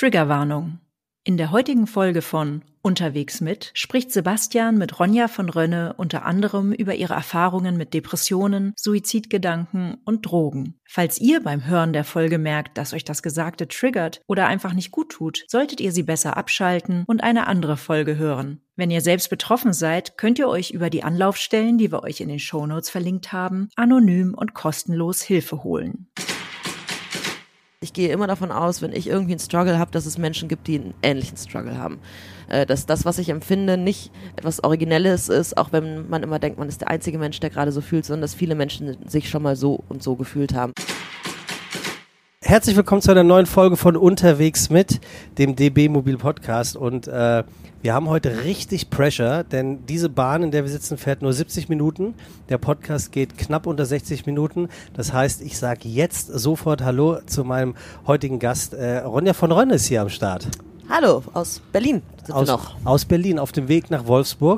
Triggerwarnung. In der heutigen Folge von Unterwegs mit spricht Sebastian mit Ronja von Rönne unter anderem über ihre Erfahrungen mit Depressionen, Suizidgedanken und Drogen. Falls ihr beim Hören der Folge merkt, dass euch das Gesagte triggert oder einfach nicht gut tut, solltet ihr sie besser abschalten und eine andere Folge hören. Wenn ihr selbst betroffen seid, könnt ihr euch über die Anlaufstellen, die wir euch in den Shownotes verlinkt haben, anonym und kostenlos Hilfe holen. Ich gehe immer davon aus, wenn ich irgendwie einen Struggle habe, dass es Menschen gibt, die einen ähnlichen Struggle haben. Dass das, was ich empfinde, nicht etwas Originelles ist, auch wenn man immer denkt, man ist der einzige Mensch, der gerade so fühlt, sondern dass viele Menschen sich schon mal so und so gefühlt haben. Herzlich willkommen zu einer neuen Folge von Unterwegs mit, dem DB Mobil Podcast. Und wir haben heute richtig Pressure, denn diese Bahn, in der wir sitzen, fährt nur 70 Minuten. Der Podcast geht knapp unter 60 Minuten. Das heißt, ich sage jetzt sofort Hallo zu meinem heutigen Gast. Ronja von Rönne ist hier am Start. Hallo, aus Berlin sind wir noch. Aus Berlin, auf dem Weg nach Wolfsburg.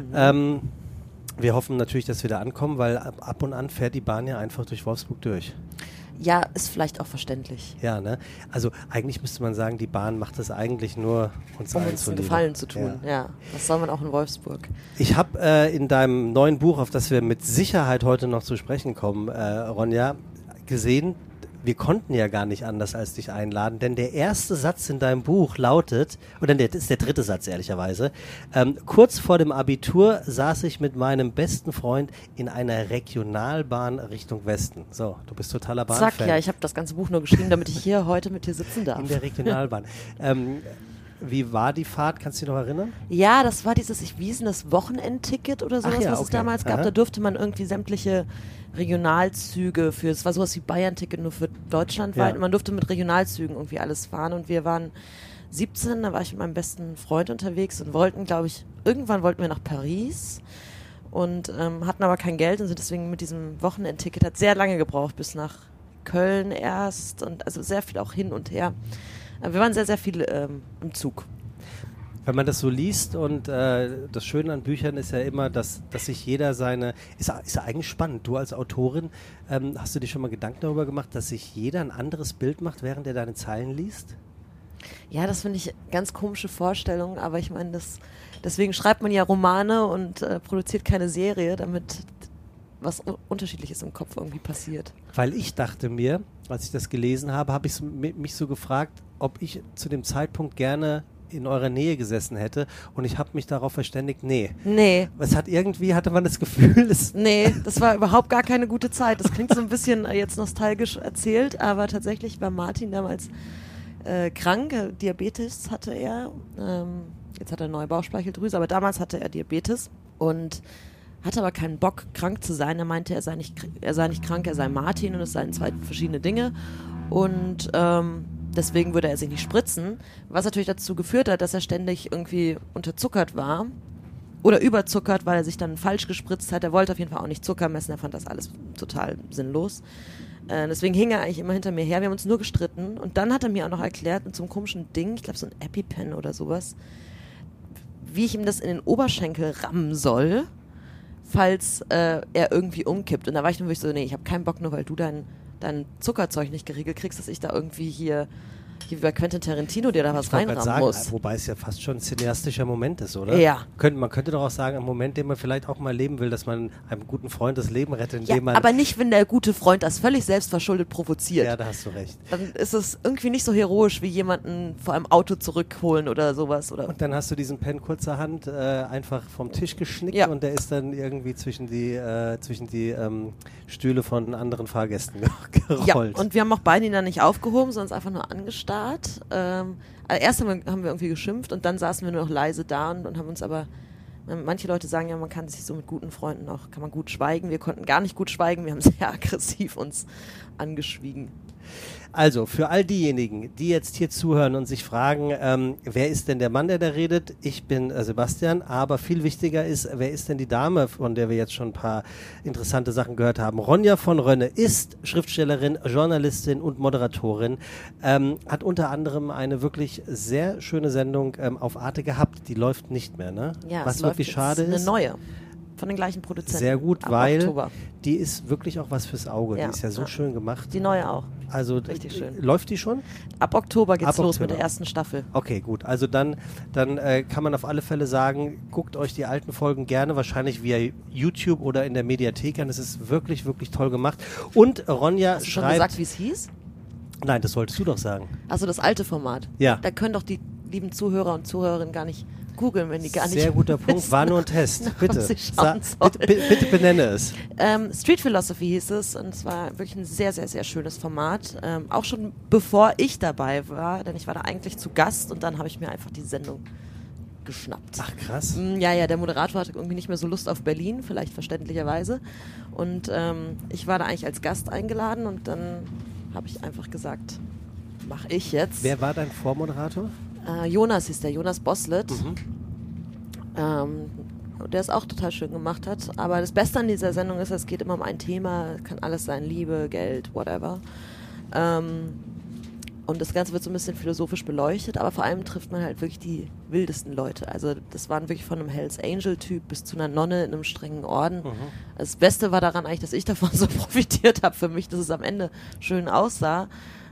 Wir hoffen natürlich, dass wir da ankommen, weil ab und an fährt die Bahn ja einfach durch Wolfsburg durch. Ja, ist vielleicht auch verständlich. Ja, ne? Also eigentlich müsste man sagen, die Bahn macht das eigentlich nur uns um uns einen Gefallen zu tun. Ja, das soll man auch in Wolfsburg. Ich habe in deinem neuen Buch, auf das wir mit Sicherheit heute noch zu sprechen kommen, Ronja, gesehen, wir konnten ja gar nicht anders als dich einladen, denn der erste Satz in deinem Buch lautet, oder das ist der dritte Satz ehrlicherweise, kurz vor dem Abitur saß ich mit meinem besten Freund in einer Regionalbahn Richtung Westen. So, du bist totaler Bahnfan. Zack, ja, ich habe das ganze Buch nur geschrieben, damit ich hier heute mit dir sitzen darf. In der Regionalbahn. Wie war die Fahrt? Kannst du dich noch erinnern? Ja, das war dieses, wie hieß denn das, Wochenendticket oder sowas, was es damals gab. Da durfte man irgendwie sämtliche Regionalzüge es war sowas wie Bayern-Ticket nur für deutschlandweit. Ja. Und man durfte mit Regionalzügen irgendwie alles fahren. Und wir waren 17, da war ich mit meinem besten Freund unterwegs und irgendwann wollten wir nach Paris und hatten aber kein Geld und sind deswegen mit diesem Wochenendticket, hat sehr lange gebraucht, bis nach Köln erst und also sehr viel auch hin und her. Wir waren sehr, sehr viel im Zug. Wenn man das so liest und das Schöne an Büchern ist ja immer, dass sich jeder ist ja eigentlich spannend. Du als Autorin, hast du dir schon mal Gedanken darüber gemacht, dass sich jeder ein anderes Bild macht, während er deine Zeilen liest? Ja, das finde ich ganz komische Vorstellung, aber ich meine, deswegen schreibt man ja Romane und produziert keine Serie, damit was Unterschiedliches im Kopf irgendwie passiert. Weil ich dachte mir, als ich das gelesen habe, habe ich mich so gefragt, ob ich zu dem Zeitpunkt gerne in eurer Nähe gesessen hätte und ich habe mich darauf verständigt, nee. Hatte man das Gefühl, nee, das war überhaupt gar keine gute Zeit. Das klingt so ein bisschen jetzt nostalgisch erzählt, aber tatsächlich war Martin damals krank, Diabetes hatte er, jetzt hat er eine neue Bauchspeicheldrüse, aber damals hatte er Diabetes und hatte aber keinen Bock, krank zu sein. Er meinte, er sei nicht krank, er sei Martin und es seien zwei verschiedene Dinge und deswegen würde er sich nicht spritzen, was natürlich dazu geführt hat, dass er ständig irgendwie unterzuckert war oder überzuckert, weil er sich dann falsch gespritzt hat. Er wollte auf jeden Fall auch nicht Zucker messen, er fand das alles total sinnlos. Deswegen hing er eigentlich immer hinter mir her, wir haben uns nur gestritten und dann hat er mir auch noch erklärt mit so einem komischen Ding, ich glaube so ein EpiPen oder sowas, wie ich ihm das in den Oberschenkel rammen soll, falls er irgendwie umkippt. Und da war ich dann wirklich so, nee, ich habe keinen Bock, nur weil du dein Zuckerzeug nicht geregelt kriegst, dass ich da irgendwie hier wie bei Quentin Tarantino dir da was reinrammen muss. Wobei es ja fast schon ein cineastischer Moment ist, oder? Ja. Man könnte doch auch sagen, ein Moment, den man vielleicht auch mal leben will, dass man einem guten Freund das Leben rettet, indem man... aber nicht, wenn der gute Freund das völlig selbstverschuldet provoziert. Ja, da hast du recht. Dann ist es irgendwie nicht so heroisch, wie jemanden vor einem Auto zurückholen oder sowas. Oder und dann hast du diesen Pen kurzerhand einfach vom Tisch geschnickt und der ist dann irgendwie zwischen die Stühle von anderen Fahrgästen gerollt. Ja, und wir haben auch beide ihn dann nicht aufgehoben, sondern einfach nur angestarrt. Erst haben wir irgendwie geschimpft und dann saßen wir nur noch leise da und haben uns aber, manche Leute sagen ja, man kann sich so mit guten Freunden auch, kann man gut schweigen. Wir konnten gar nicht gut schweigen, wir haben sehr aggressiv uns angeschwiegen. Also, für all diejenigen, die jetzt hier zuhören und sich fragen, wer ist denn der Mann, der da redet? Ich bin Sebastian, aber viel wichtiger ist, wer ist denn die Dame, von der wir jetzt schon ein paar interessante Sachen gehört haben? Ronja von Rönne ist Schriftstellerin, Journalistin und Moderatorin, hat unter anderem eine wirklich sehr schöne Sendung auf Arte gehabt, die läuft nicht mehr, ne? Ja, was wirklich schade ist. Eine neue. Von den gleichen Produzenten. Sehr gut, Ab weil Oktober. die ist wirklich auch was fürs Auge. Ja, Die ist ja so ja. schön gemacht. Die neue auch. Also Richtig schön. Läuft die schon? Ab Oktober geht's Ab los Oktober. mit der ersten Staffel. Okay, gut. Also dann kann man auf alle Fälle sagen, guckt euch die alten Folgen gerne, wahrscheinlich via YouTube oder in der Mediathek an. Es ist wirklich, wirklich toll gemacht. Und Ronja Hast du schon schreibt... gesagt, wie es hieß? Nein, das solltest du doch sagen. Also das alte Format. Ja. Da können doch die lieben Zuhörer und Zuhörerinnen gar nicht googeln, wenn die gar nicht Sehr guter Punkt. wissen, War nur ein Test. Bitte. sie schauen Bitte benenne es. Street Philosophy hieß es und es war wirklich ein sehr, sehr, sehr schönes Format. Auch schon bevor ich dabei war, denn ich war da eigentlich zu Gast und dann habe ich mir einfach die Sendung geschnappt. Ach, krass. Ja, der Moderator hatte irgendwie nicht mehr so Lust auf Berlin, vielleicht verständlicherweise. Und ich war da eigentlich als Gast eingeladen und dann habe ich einfach gesagt, mache ich jetzt. Wer war dein Vormoderator? Jonas hieß der, Jonas Boslett. Der es auch total schön gemacht hat. Aber das Beste an dieser Sendung ist, es geht immer um ein Thema, kann alles sein, Liebe, Geld, whatever. Und das Ganze wird so ein bisschen philosophisch beleuchtet, aber vor allem trifft man halt wirklich die wildesten Leute. Also das waren wirklich von einem Hells Angel-Typ bis zu einer Nonne in einem strengen Orden. Das Beste war daran eigentlich, dass ich davon so profitiert habe für mich, dass es am Ende schön aussah.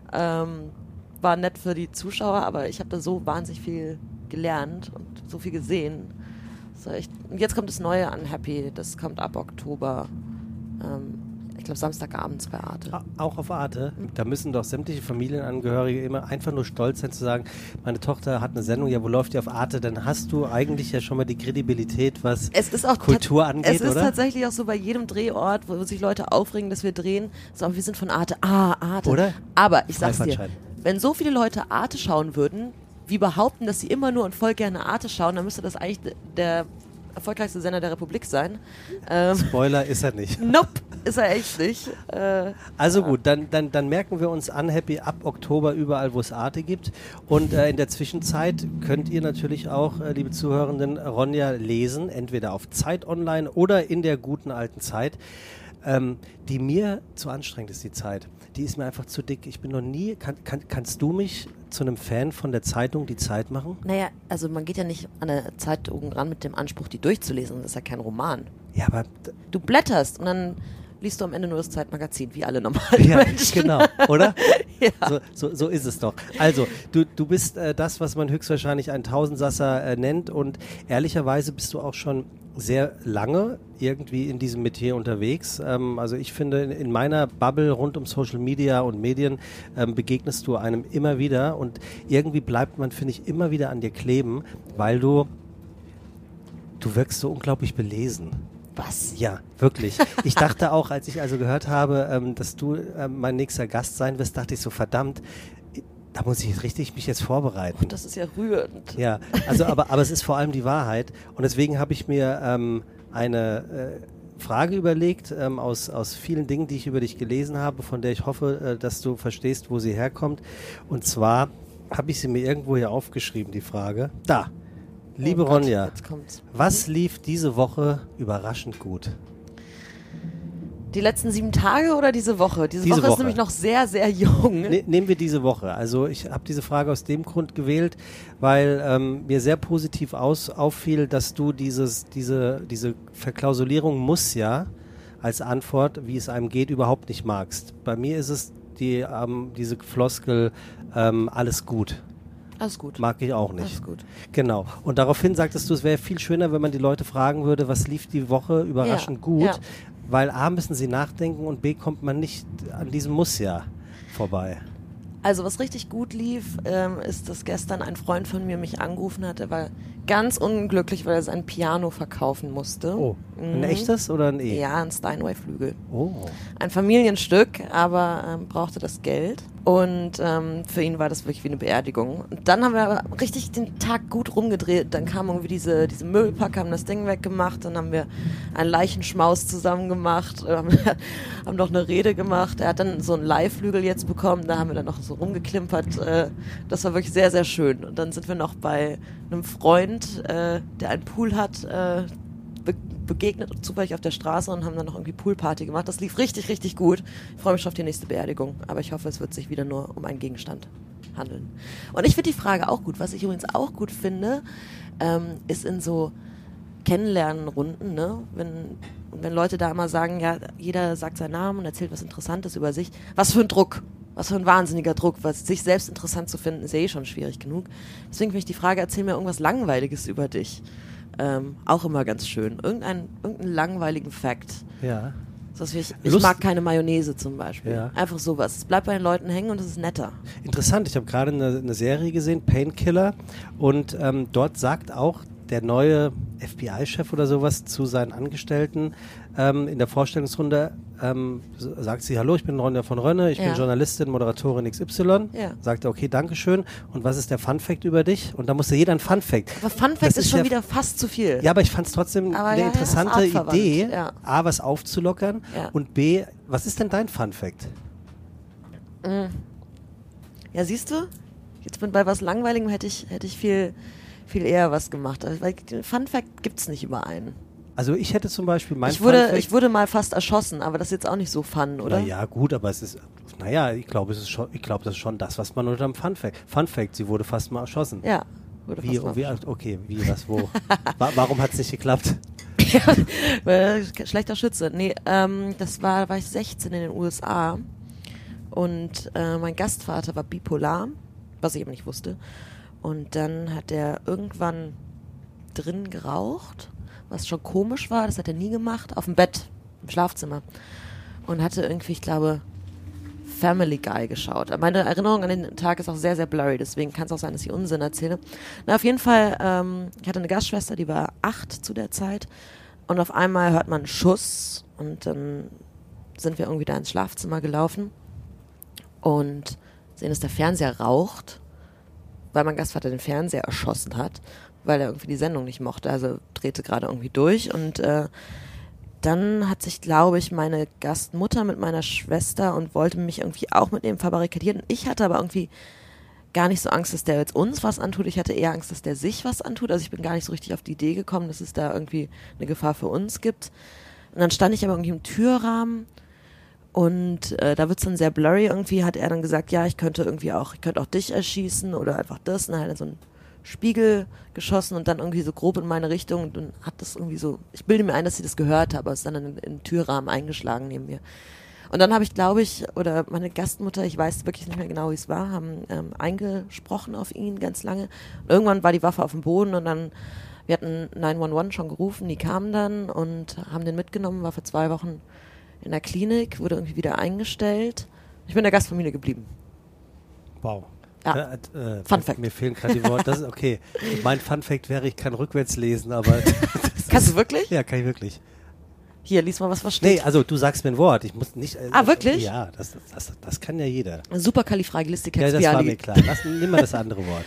War nett für die Zuschauer, aber ich habe da so wahnsinnig viel gelernt und so viel gesehen. Das war echt. Und jetzt kommt das neue Unhappy, das kommt ab Oktober. Ich glaube Samstagabends bei Arte. Auch auf Arte. Da müssen doch sämtliche Familienangehörige immer einfach nur stolz sein zu sagen, meine Tochter hat eine Sendung, ja, wo läuft die auf Arte? Dann hast du eigentlich ja schon mal die Kredibilität, was Kultur angeht, Es ist oder? tatsächlich auch so bei jedem Drehort, wo sich Leute aufregen, dass wir drehen, so, wir sind von Arte. Ah, Arte. Oder? Aber ich sag's dir, Freifahrtschein. wenn so viele Leute Arte schauen würden, wie behaupten, dass sie immer nur und voll gerne Arte schauen, dann müsste das eigentlich der erfolgreichste Sender der Republik sein. Spoiler ist er nicht. Nope, ist er echt nicht. Also gut, dann merken wir uns Unhappy ab Oktober überall, wo es Arte gibt. Und in der Zwischenzeit könnt ihr natürlich auch, liebe Zuhörenden, Ronja lesen, entweder auf Zeit Online oder in der guten alten Zeit. Die mir zu anstrengend ist, die Zeit. Die ist mir einfach zu dick. Ich bin noch nie, kannst du mich zu einem Fan von der Zeitung Die Zeit machen? Naja, also man geht ja nicht an der Zeitung ran mit dem Anspruch, die durchzulesen. Das ist ja kein Roman. Ja, aber... Du blätterst und dann liest du am Ende nur das Zeitmagazin, wie alle normalen Ja, Menschen. genau, oder? Ja. So ist es doch. Also, du bist das, was man höchstwahrscheinlich einen Tausendsasser nennt und ehrlicherweise bist du auch schon sehr lange irgendwie in diesem Metier unterwegs. Also ich finde, in meiner Bubble rund um Social Media und Medien begegnest du einem immer wieder und irgendwie bleibt man, finde ich, immer wieder an dir kleben, weil du wirkst so unglaublich belesen. Was? Ja, wirklich. Ich dachte auch, als ich also gehört habe, dass du mein nächster Gast sein wirst, dachte ich so, verdammt, da muss ich mich jetzt vorbereiten. Das ist ja rührend. Ja, also aber es ist vor allem die Wahrheit und deswegen habe ich mir eine Frage überlegt aus vielen Dingen, die ich über dich gelesen habe, von der ich hoffe, dass du verstehst, wo sie herkommt. Und zwar habe ich sie mir irgendwo hier aufgeschrieben, die Frage. Da. Liebe Ronja, jetzt kommt's. was lief diese Woche überraschend gut? Die letzten 7 Tage oder diese Woche? Diese Woche ist nämlich noch sehr, sehr jung. Nehmen wir diese Woche. Also ich habe diese Frage aus dem Grund gewählt, weil mir sehr positiv auffiel, dass du diese Verklausulierung muss ja als Antwort, wie es einem geht, überhaupt nicht magst. Bei mir ist es diese Floskel, alles gut. Alles gut. Mag ich auch nicht. Alles gut. Genau. Und daraufhin sagtest du, es wäre viel schöner, wenn man die Leute fragen würde, was lief die Woche überraschend gut, ja. weil A, müssen sie nachdenken und B, kommt man nicht an diesem Muss ja vorbei. Also was richtig gut lief, ist, dass gestern ein Freund von mir mich angerufen hat. Er war ganz unglücklich, weil er sein Piano verkaufen musste. Oh, ein echtes oder ein E? Ja, ein Steinway-Flügel. Oh. Ein Familienstück, aber brauchte das Geld. Und für ihn war das wirklich wie eine Beerdigung. Und dann haben wir aber richtig den Tag gut rumgedreht. Dann kam irgendwie diese Möbelpacker, haben das Ding weggemacht. Dann haben wir einen Leichenschmaus zusammen gemacht, haben noch eine Rede gemacht. Er hat dann so einen Leihflügel jetzt bekommen. Da haben wir dann noch so rumgeklimpert. Das war wirklich sehr, sehr schön. Und dann sind wir noch bei einem Freund, der einen Pool hat, begegnet zufällig auf der Straße und haben dann noch irgendwie Poolparty gemacht. Das lief richtig, richtig gut. Ich freue mich schon auf die nächste Beerdigung. Aber ich hoffe, es wird sich wieder nur um einen Gegenstand handeln. Und ich finde die Frage auch gut. Was ich übrigens auch gut finde, ist in so Kennenlernrunden, ne? Wenn Leute da immer sagen, ja, jeder sagt seinen Namen und erzählt was Interessantes über sich. Was für ein Druck, was für ein wahnsinniger Druck, sich selbst interessant zu finden, ist ja eh schon schwierig genug. Deswegen finde ich die Frage, erzähl mir irgendwas Langweiliges über dich. Auch immer ganz schön. Irgendeinen langweiligen Fact. Ja. Ich mag keine Mayonnaise zum Beispiel. Ja. Einfach sowas. Es bleibt bei den Leuten hängen und es ist netter. Interessant, ich habe gerade eine Serie gesehen, Painkiller, und dort sagt auch der neue FBI-Chef oder sowas zu seinen Angestellten in der Vorstellungsrunde, sagt sie, hallo, ich bin Ronja von Rönne, ich bin Journalistin, Moderatorin XY. Ja. Sagt er, okay, Dankeschön. Und was ist der Fun-Fact über dich? Und da musste jeder ein Fun-Fact. Aber Fun-Fact ist schon wieder fast zu viel. Ja, aber ich fand es trotzdem eine interessante Idee, A, was aufzulockern und B, was ist denn dein Fun-Fact? Ja, siehst du? Jetzt bei was Langweiligem hätte ich viel eher was gemacht. Weil Fun-Fact gibt es nicht über einen. Also ich hätte zum Beispiel ich wurde mal fast erschossen, aber das ist jetzt auch nicht so fun, oder? Ja, gut, aber es ist, ich glaube, das ist schon das, was man unter dem Fun-Fact, sie wurde fast mal erschossen. Ja, wo? Warum hat es nicht geklappt? Schlechter Schütze. Nee, war ich 16 in den USA und mein Gastvater war bipolar, was ich eben nicht wusste. Und dann hat er irgendwann drin geraucht, was schon komisch war, das hat er nie gemacht, auf dem Bett, im Schlafzimmer. Und hatte irgendwie, ich glaube, Family Guy geschaut. Meine Erinnerung an den Tag ist auch sehr, sehr blurry, deswegen kann es auch sein, dass ich Unsinn erzähle. Na, auf jeden Fall, ich hatte eine Gastschwester, die war 8 zu der Zeit. Und auf einmal hört man einen Schuss und dann sind wir irgendwie da ins Schlafzimmer gelaufen und sehen, dass der Fernseher raucht, weil mein Gastvater den Fernseher erschossen hat, weil er irgendwie die Sendung nicht mochte, also drehte gerade irgendwie durch und dann hat sich, glaube ich, meine Gastmutter mit meiner Schwester und wollte mich irgendwie auch mit dem verbarrikadieren. Und ich hatte aber irgendwie gar nicht so Angst, dass der jetzt uns was antut. Ich hatte eher Angst, dass der sich was antut. Also ich bin gar nicht so richtig auf die Idee gekommen, dass es da irgendwie eine Gefahr für uns gibt. Und dann stand ich aber irgendwie im Türrahmen und da wird es dann sehr blurry. Irgendwie hat er dann gesagt, ja, ich könnte auch dich erschießen oder einfach das. Und dann hat er so einen Spiegel geschossen und dann irgendwie so grob in meine Richtung und dann hat das irgendwie so, ich bilde mir ein, dass sie das gehört habe, aber es ist dann in den Türrahmen eingeschlagen neben mir. Und dann habe ich, glaube ich, oder meine Gastmutter, ich weiß wirklich nicht mehr genau, wie es war, haben eingesprochen auf ihn ganz lange. Und irgendwann war die Waffe auf dem Boden und dann, wir hatten 911 schon gerufen, die kamen dann und haben den mitgenommen, war für 2 Wochen in der Klinik, wurde irgendwie wieder eingestellt. Ich bin in der Gastfamilie geblieben. Wow. Ja. Fun Fact. Mir fehlen gerade die Worte. Das ist okay. Mein Fun Fact wäre, ich kann rückwärts lesen, aber... Kannst du wirklich? Ja, kann ich wirklich. Hier, lies mal, was steht. Nee, also du sagst mir ein Wort. Ich muss nicht... Wirklich? Ja, das kann ja jeder. Superkalifragilistikexpiali. Ja, das war mir klar. Nimm mal das andere Wort.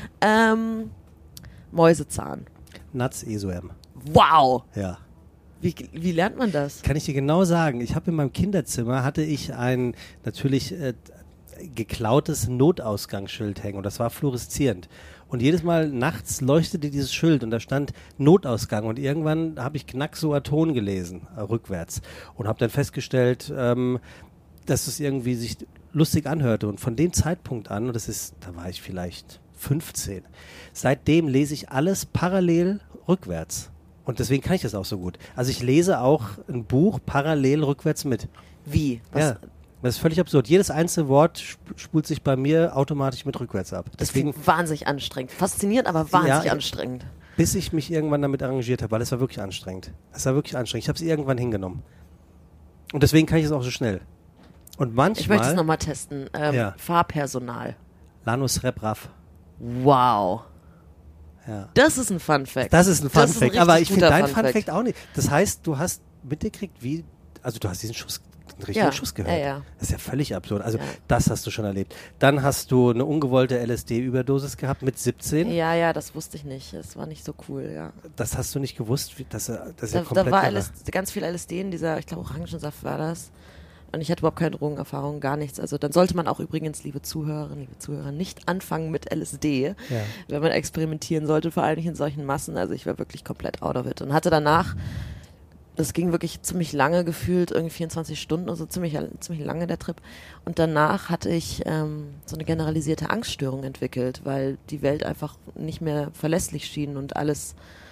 Mäusezahn. Nats-Esoem. Wow! Ja. Wie lernt man das? Kann ich dir genau sagen. Ich habe in meinem Kinderzimmer, hatte ich ein natürlich geklautes Notausgangsschild hängen und das war fluoreszierend. Und jedes Mal nachts leuchtete dieses Schild und da stand Notausgang und irgendwann habe ich Knacksoaton gelesen, rückwärts und habe dann festgestellt, dass es irgendwie sich lustig anhörte und von dem Zeitpunkt an, und da war ich vielleicht 15, seitdem lese ich alles parallel rückwärts. Und deswegen kann ich das auch so gut. Also ich lese auch ein Buch parallel rückwärts mit. Wie? Ja, das ist völlig absurd. Jedes einzelne Wort spult sich bei mir automatisch mit rückwärts ab. Deswegen wahnsinnig anstrengend. Faszinierend, aber wahnsinnig anstrengend. Bis ich mich irgendwann damit arrangiert habe, weil es war wirklich anstrengend. Es war wirklich anstrengend. Ich habe es irgendwann hingenommen. Und deswegen kann ich es auch so schnell. Und manchmal... Ich möchte es nochmal testen. Fahrpersonal. Lanus Rep Raff. Wow. Ja. Das ist ein Fun-Fact. Das ist ein Fun-Fact, aber ich finde dein Fun-Fact auch nicht. Das heißt, du hast mitgekriegt, du hast diesen Schuss, einen richtigen Schuss gehört. Ja. Das ist ja völlig absurd. Also das hast du schon erlebt. Dann hast du eine ungewollte LSD-Überdosis gehabt mit 17. Ja, das wusste ich nicht. Das war nicht so cool, ja. Das hast du nicht gewusst, dass ja komplett... Da war ganz viel LSD in dieser, ich glaube Orangensaft war das. Und ich hatte überhaupt keine Drogenerfahrung, gar nichts. Also dann sollte man auch übrigens, liebe Zuhörerinnen, liebe Zuhörer, nicht anfangen mit LSD, wenn man experimentieren sollte, vor allem nicht in solchen Massen. Also ich war wirklich komplett out of it und hatte danach, das ging wirklich ziemlich lange gefühlt, irgendwie 24 Stunden oder so, ziemlich lange der Trip. Und danach hatte ich so eine generalisierte Angststörung entwickelt, weil die Welt einfach nicht mehr verlässlich schien und alles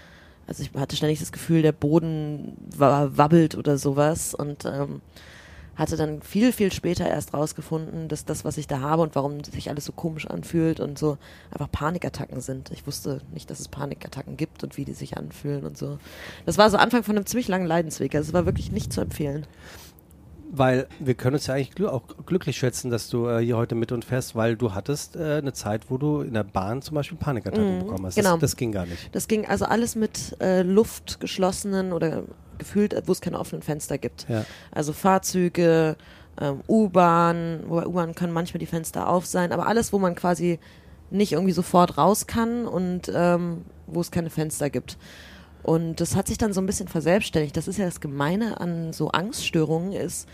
Also ich hatte ständig das Gefühl, der Boden wabbelt oder sowas und hatte dann viel, viel später erst rausgefunden, dass das, was ich da habe und warum sich alles so komisch anfühlt und so, einfach Panikattacken sind. Ich wusste nicht, dass es Panikattacken gibt und wie die sich anfühlen und so. Das war so Anfang von einem ziemlich langen Leidensweg. Also es war wirklich nicht zu empfehlen. Weil wir können uns ja eigentlich auch glücklich schätzen, dass du hier heute mit uns fährst, weil du hattest eine Zeit, wo du in der Bahn zum Beispiel Panikattacken bekommen hast. Genau. Das ging gar nicht. Das ging also alles mit luftgeschlossenen oder gefühlt, wo es keine offenen Fenster gibt. Ja. Also Fahrzeuge, U-Bahn, wobei U-Bahn können manchmal die Fenster auf sein, aber alles, wo man quasi nicht irgendwie sofort raus kann und wo es keine Fenster gibt. Und das hat sich dann so ein bisschen verselbstständigt. Das ist ja das Gemeine an so Angststörungen ist,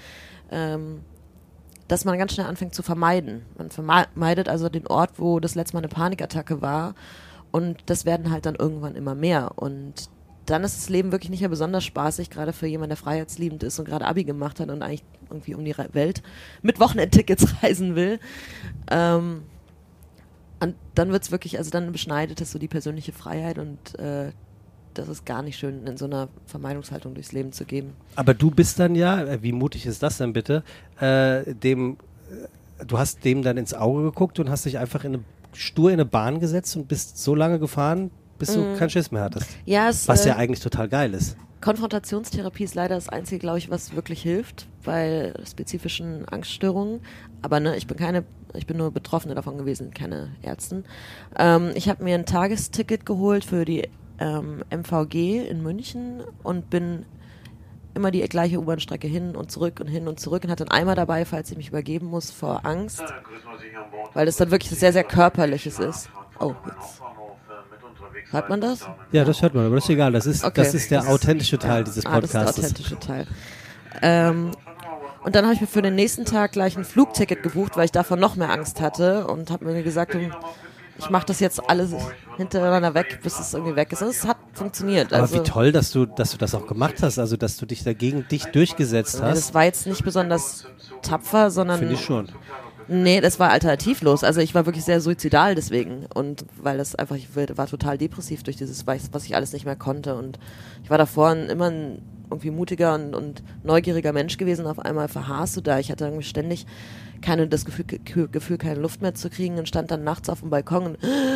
dass man ganz schnell anfängt zu vermeiden. Man vermeidet also den Ort, wo das letzte Mal eine Panikattacke war und das werden halt dann irgendwann immer mehr. Und dann ist das Leben wirklich nicht mehr besonders spaßig, gerade für jemanden, der freiheitsliebend ist und gerade Abi gemacht hat und eigentlich irgendwie um die Welt mit Wochenendtickets reisen will. Und dann wird's wirklich, also dann beschneidet es so die persönliche Freiheit und das ist gar nicht schön, in so einer Vermeidungshaltung durchs Leben zu gehen. Aber du bist dann ja, wie mutig ist das denn bitte, du hast dem dann ins Auge geguckt und hast dich einfach stur in eine Bahn gesetzt und bist so lange gefahren, bis du keinen Schiss mehr hattest. Ja, was ja eigentlich total geil ist. Konfrontationstherapie ist leider das Einzige, glaube ich, was wirklich hilft bei spezifischen Angststörungen. Aber ne, ich bin nur Betroffene davon gewesen, keine Ärztin. Ich habe mir ein Tagesticket geholt für die MVG in München und bin immer die gleiche U-Bahn-Strecke hin und zurück und hatte einen Eimer dabei, falls ich mich übergeben muss vor Angst, weil das dann wirklich sehr, sehr Körperliches ist. Oh, jetzt. Hört man das? Ja, das hört man, aber das ist egal. Das ist der authentische Teil dieses Podcasts. Das ist der authentische Teil. Und dann habe ich mir für den nächsten Tag gleich ein Flugticket gebucht, weil ich davon noch mehr Angst hatte und habe mir gesagt, ich mache das jetzt alles hintereinander weg, bis es irgendwie weg ist. Und es hat funktioniert. Aber wie toll, dass du das auch gemacht hast, also dass du dich dagegen durchgesetzt hast. Das war jetzt nicht besonders tapfer, sondern... Finde ich schon. Nee, das war alternativlos. Also ich war wirklich sehr suizidal deswegen. Und weil das einfach, ich war total depressiv durch dieses, was ich alles nicht mehr konnte. Und ich war davor immer ein irgendwie mutiger und neugieriger Mensch gewesen. Auf einmal verharrst du da. Ich hatte irgendwie ständig das Gefühl, keine Luft mehr zu kriegen und stand dann nachts auf dem Balkon.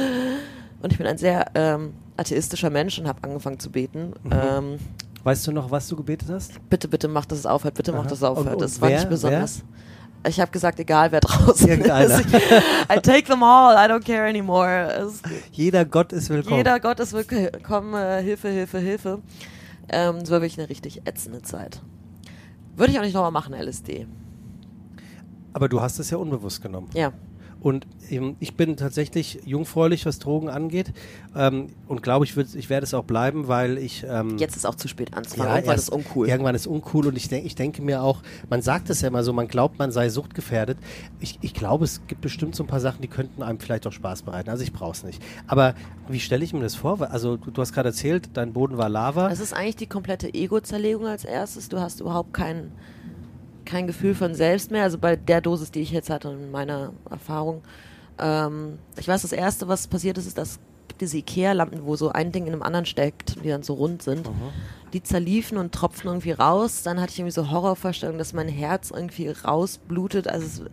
Und ich bin ein sehr atheistischer Mensch und habe angefangen zu beten. Weißt du noch, was du gebetet hast? Bitte, bitte mach, dass es aufhört. Bitte mach, dass es aufhört. Und das war nicht besonders. Wer? Ich habe gesagt, egal wer draußen Irgendeiner. ist. I take them all, I don't care anymore. Jeder Gott ist willkommen. Jeder Gott ist willkommen. Hilfe, Hilfe, Hilfe. Es war wirklich eine richtig ätzende Zeit. Würde ich auch nicht nochmal machen, LSD. Aber du hast es ja unbewusst genommen. Ja. Und ich bin tatsächlich jungfräulich, was Drogen angeht. Und glaube, ich werde es auch bleiben, weil ich... Jetzt ist auch zu spät anzufangen. Irgendwann ist uncool. Irgendwann ist uncool und ich denke mir auch, man sagt es ja immer so, man glaubt, man sei suchtgefährdet. Ich glaube, es gibt bestimmt so ein paar Sachen, die könnten einem vielleicht auch Spaß bereiten. Also ich brauche es nicht. Aber wie stelle ich mir das vor? Also du hast gerade erzählt, dein Boden war Lava. Das ist eigentlich die komplette Ego-Zerlegung als erstes. Du hast überhaupt kein Gefühl von selbst mehr, also bei der Dosis, die ich jetzt hatte in meiner Erfahrung. Ich weiß, das Erste, was passiert ist, dass diese Ikea-Lampen, wo so ein Ding in einem anderen steckt, die dann so rund sind, die zerliefen und tropfen irgendwie raus. Dann hatte ich irgendwie so Horrorvorstellungen, dass mein Herz irgendwie rausblutet. Also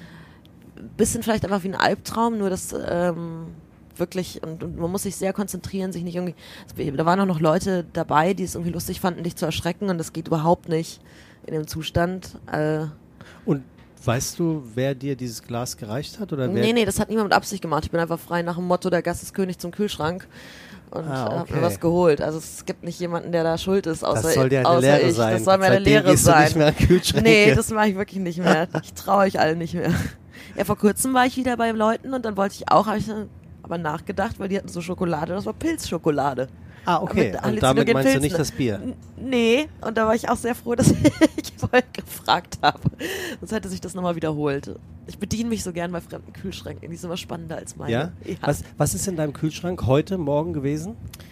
ein bisschen vielleicht einfach wie ein Albtraum, nur dass wirklich, und man muss sich sehr konzentrieren, sich nicht irgendwie, da waren auch noch Leute dabei, die es irgendwie lustig fanden, dich zu erschrecken und das geht überhaupt nicht in dem Zustand. Und weißt du, wer dir dieses Glas gereicht hat? Oder Nee, das hat niemand mit Absicht gemacht. Ich bin einfach frei nach dem Motto, der Gast ist König zum Kühlschrank und habe mir was geholt. Also es gibt nicht jemanden, der da schuld ist, außer ich. Das soll dir eine Lehre sein. Das soll mir eine Lehre sein. Nicht mehr an Kühlschränke. Nee, das mache ich wirklich nicht mehr. Ich traue euch alle nicht mehr. Ja, vor kurzem war ich wieder bei Leuten und dann wollte ich auch, habe ich aber nachgedacht, weil die hatten so Schokolade, das war Pilzschokolade. Ah, okay. Und damit meinst du nicht das Bier? Nee, und da war ich auch sehr froh, dass ich vorher gefragt habe. Sonst hätte sich das nochmal wiederholt. Ich bediene mich so gern bei fremden Kühlschränken. Die sind immer spannender als meine. Ja? Was ist in deinem Kühlschrank heute, morgen gewesen?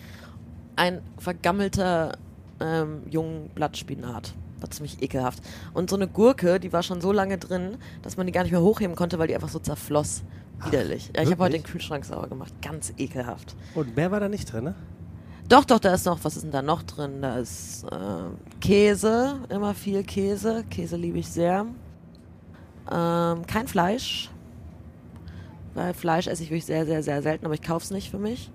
Ein vergammelter jungen Blattspinat. War ziemlich ekelhaft. Und so eine Gurke, die war schon so lange drin, dass man die gar nicht mehr hochheben konnte, weil die einfach so zerfloss. Widerlich. Ja, ich habe heute den Kühlschrank sauber gemacht. Ganz ekelhaft. Und mehr war da nicht drin, ne? Doch, da ist noch, was ist denn da noch drin? Da ist Käse, immer viel Käse. Käse liebe ich sehr. Kein Fleisch. Weil Fleisch esse ich wirklich sehr, sehr, sehr selten, aber ich kaufe es nicht für mich.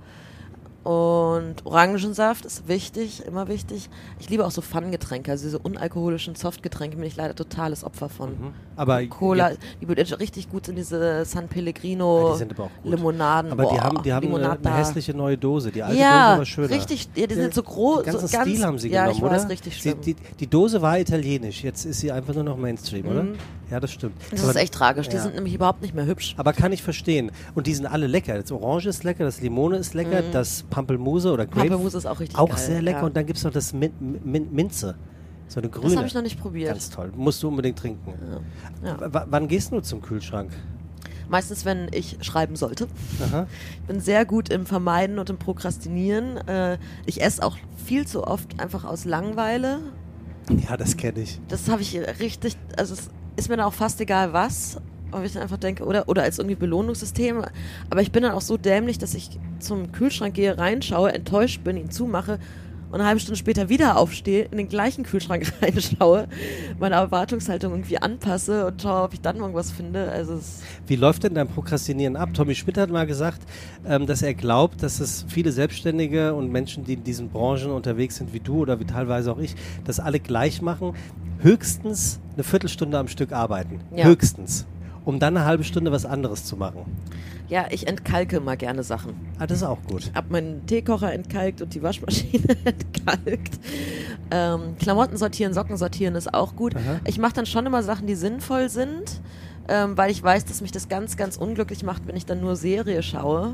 Und Orangensaft ist wichtig, immer wichtig. Ich liebe auch so Pfannengetränke, also diese unalkoholischen Softgetränke bin ich leider totales Opfer von. Aber Cola, die wird richtig gut in diese San Pellegrino die sind aber auch gut. Limonaden. Aber die haben eine hässliche neue Dose. Die alte Dose war schöner. Richtig, die sind so groß. Den ganzen so ganz, Stil haben sie ja, genommen, ich weiß, oder? richtig schlimm. Die Dose war italienisch, jetzt ist sie einfach nur noch Mainstream, oder? Ja, das stimmt. Das ist echt tragisch, die sind nämlich überhaupt nicht mehr hübsch. Aber kann ich verstehen. Und die sind alle lecker. Das Orange ist lecker, das Limone ist lecker, das Pampelmuse oder Grape. Pampelmuse ist auch richtig auch geil. Auch sehr lecker. Ja. Und dann gibt es noch das Minze. So eine grüne. Das habe ich noch nicht probiert. Ganz toll. Musst du unbedingt trinken. Ja. Wann gehst du zum Kühlschrank? Meistens, wenn ich schreiben sollte. Aha. Ich bin sehr gut im Vermeiden und im Prokrastinieren. Ich esse auch viel zu oft einfach aus Langeweile. Ja, das kenne ich. Das habe ich richtig, also es ist mir dann auch fast egal was, ob ich dann einfach denke, oder als irgendwie Belohnungssystem. Aber ich bin dann auch so dämlich, dass ich zum Kühlschrank gehe, reinschaue, enttäuscht bin, ihn zumache und eine halbe Stunde später wieder aufstehe, in den gleichen Kühlschrank reinschaue, meine Erwartungshaltung irgendwie anpasse und schaue, ob ich dann irgendwas finde. Also wie läuft denn dein Prokrastinieren ab? Tommy Schmidt hat mal gesagt, dass er glaubt, dass es viele Selbstständige und Menschen, die in diesen Branchen unterwegs sind, wie du oder wie teilweise auch ich, das alle gleich machen, höchstens eine Viertelstunde am Stück arbeiten. Ja. Höchstens. Um dann eine halbe Stunde was anderes zu machen. Ja, ich entkalke mal gerne Sachen. Ah, das ist auch gut. Ich habe meinen Teekocher entkalkt und die Waschmaschine entkalkt. Klamotten sortieren, Socken sortieren ist auch gut. Aha. Ich mache dann schon immer Sachen, die sinnvoll sind, weil ich weiß, dass mich das ganz, ganz unglücklich macht, wenn ich dann nur Serie schaue.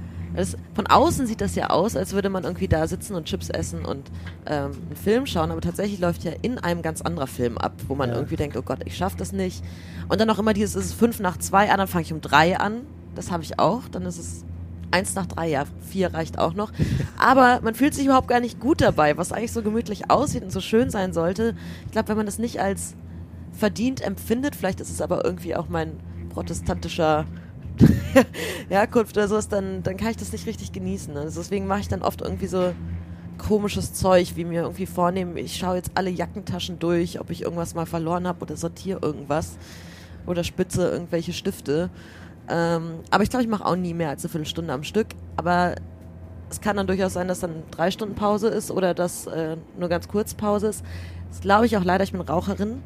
Von außen sieht das ja aus, als würde man irgendwie da sitzen und Chips essen und einen Film schauen, aber tatsächlich läuft ja in einem ganz anderer Film ab, wo man irgendwie denkt, oh Gott, ich schaffe das nicht. Und dann auch immer dieses, es ist 5 nach 2, dann fange ich um 3 an. Das habe ich auch. Dann ist es 1 nach 3, ja, 4 reicht auch noch. Aber man fühlt sich überhaupt gar nicht gut dabei, was eigentlich so gemütlich aussieht und so schön sein sollte. Ich glaube, wenn man das nicht als verdient empfindet, vielleicht ist es aber irgendwie auch mein protestantischer Herkunft oder sowas, dann kann ich das nicht richtig genießen. Also deswegen mache ich dann oft irgendwie so komisches Zeug, wie mir irgendwie vornehmen, ich schaue jetzt alle Jackentaschen durch, ob ich irgendwas mal verloren habe oder sortiere irgendwas oder spitze irgendwelche Stifte. Aber ich glaube, ich mache auch nie mehr als eine Viertelstunde am Stück. Aber es kann dann durchaus sein, dass dann 3 Stunden Pause ist oder dass nur ganz kurz Pause ist. Das glaube ich auch leider, ich bin Raucherin.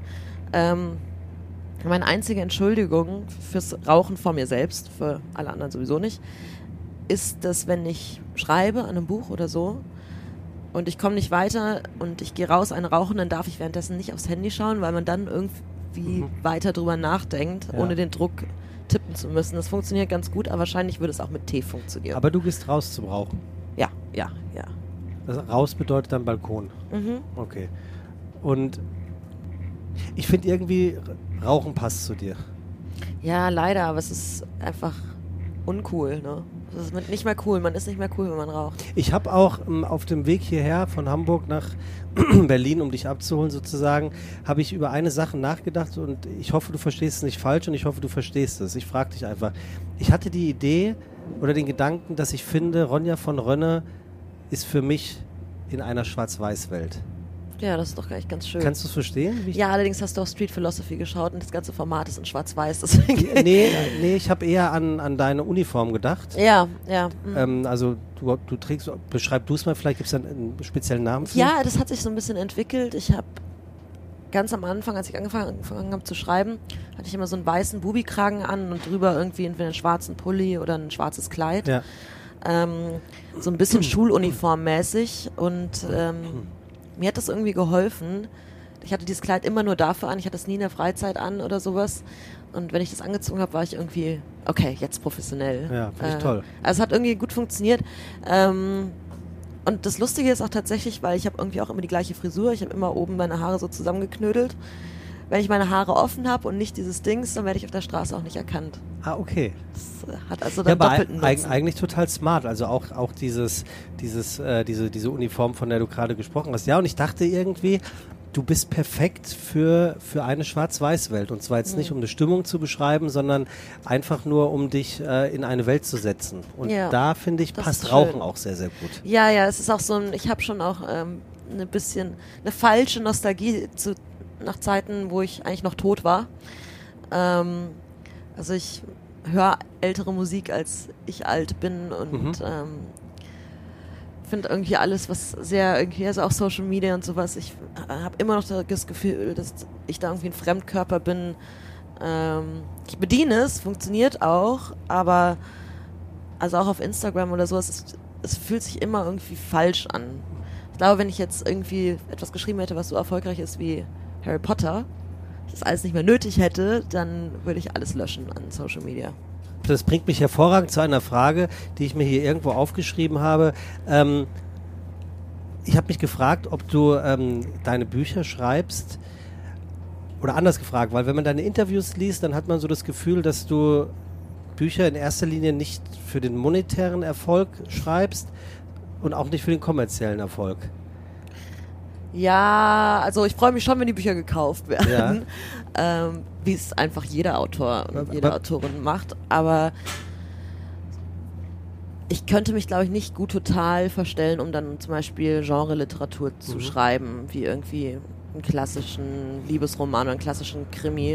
Meine einzige Entschuldigung fürs Rauchen vor mir selbst, für alle anderen sowieso nicht, ist, dass wenn ich schreibe an einem Buch oder so und ich komme nicht weiter und ich gehe raus, eine rauchen, dann darf ich währenddessen nicht aufs Handy schauen, weil man dann irgendwie weiter drüber nachdenkt, ohne den Druck tippen zu müssen. Das funktioniert ganz gut, aber wahrscheinlich würde es auch mit Tee funktionieren. Aber du gehst raus zum Rauchen? Ja. Also raus bedeutet dann Balkon? Mhm. Okay. Und ich finde irgendwie, Rauchen passt zu dir. Ja, leider, aber es ist einfach uncool, ne? Das ist nicht mehr cool, man ist nicht mehr cool, wenn man raucht. Ich habe auch auf dem Weg hierher von Hamburg nach Berlin, um dich abzuholen sozusagen, habe ich über eine Sache nachgedacht und ich hoffe, du verstehst es nicht falsch und ich hoffe, du verstehst es. Ich frage dich einfach. Ich hatte die Idee oder den Gedanken, dass ich finde, Ronja von Rönne ist für mich in einer Schwarz-Weiß-Welt. Ja, das ist doch gleich ganz schön. Kannst du es verstehen? Ja, allerdings hast du auch Street Philosophy geschaut und das ganze Format ist in Schwarz-Weiß. Deswegen. Nee, ich habe eher an deine Uniform gedacht. Ja. Also du trägst, beschreib du es mal, vielleicht gibt es einen speziellen Namen für? Ja, das hat sich so ein bisschen entwickelt. Ich habe ganz am Anfang, als ich angefangen habe zu schreiben, hatte ich immer so einen weißen Bubikragen an und drüber irgendwie entweder einen schwarzen Pulli oder ein schwarzes Kleid. Ja. So ein bisschen schuluniformmäßig und mir hat das irgendwie geholfen. Ich hatte dieses Kleid immer nur dafür an, ich hatte es nie in der Freizeit an oder sowas. Und wenn ich das angezogen habe, war ich irgendwie, okay, jetzt professionell. Ja, finde ich toll. Also es hat irgendwie gut funktioniert. Und das Lustige ist auch tatsächlich, weil ich habe irgendwie auch immer die gleiche Frisur, ich habe immer oben meine Haare so zusammengeknödelt. Wenn ich meine Haare offen habe und nicht dieses Dings, dann werde ich auf der Straße auch nicht erkannt. Ah, okay. Das hat also dann doppelten Nutzen. Eigentlich total smart, also auch diese Uniform, von der du gerade gesprochen hast. Ja, und ich dachte irgendwie, du bist perfekt für eine Schwarz-Weiß-Welt. Und zwar jetzt nicht, um eine Stimmung zu beschreiben, sondern einfach nur, um dich in eine Welt zu setzen. Und da, finde ich, passt Rauchen auch sehr, sehr gut. Ja, es ist auch so ich habe schon auch eine falsche Nostalgie nach Zeiten, wo ich eigentlich noch tot war. Also ich höre ältere Musik, als ich alt bin und finde irgendwie alles, was sehr irgendwie, also auch Social Media und sowas, ich habe immer noch das Gefühl, dass ich da irgendwie ein Fremdkörper bin. Ich bediene es, funktioniert auch, aber also auch auf Instagram oder sowas, es fühlt sich immer irgendwie falsch an. Ich glaube, wenn ich jetzt irgendwie etwas geschrieben hätte, was so erfolgreich ist wie Harry Potter, das alles nicht mehr nötig hätte, dann würde ich alles löschen an Social Media. Das bringt mich hervorragend zu einer Frage, die ich mir hier irgendwo aufgeschrieben habe. Ich habe mich gefragt, ob du deine Bücher schreibst, oder anders gefragt, weil wenn man deine Interviews liest, dann hat man so das Gefühl, dass du Bücher in erster Linie nicht für den monetären Erfolg schreibst und auch nicht für den kommerziellen Erfolg. Ja, also ich freue mich schon, wenn die Bücher gekauft werden, wie es einfach jeder Autor und jede Autorin macht, aber ich könnte mich, glaube ich, nicht gut total verstellen, um dann zum Beispiel Genre-Literatur zu schreiben, wie irgendwie einen klassischen Liebesroman oder einen klassischen Krimi.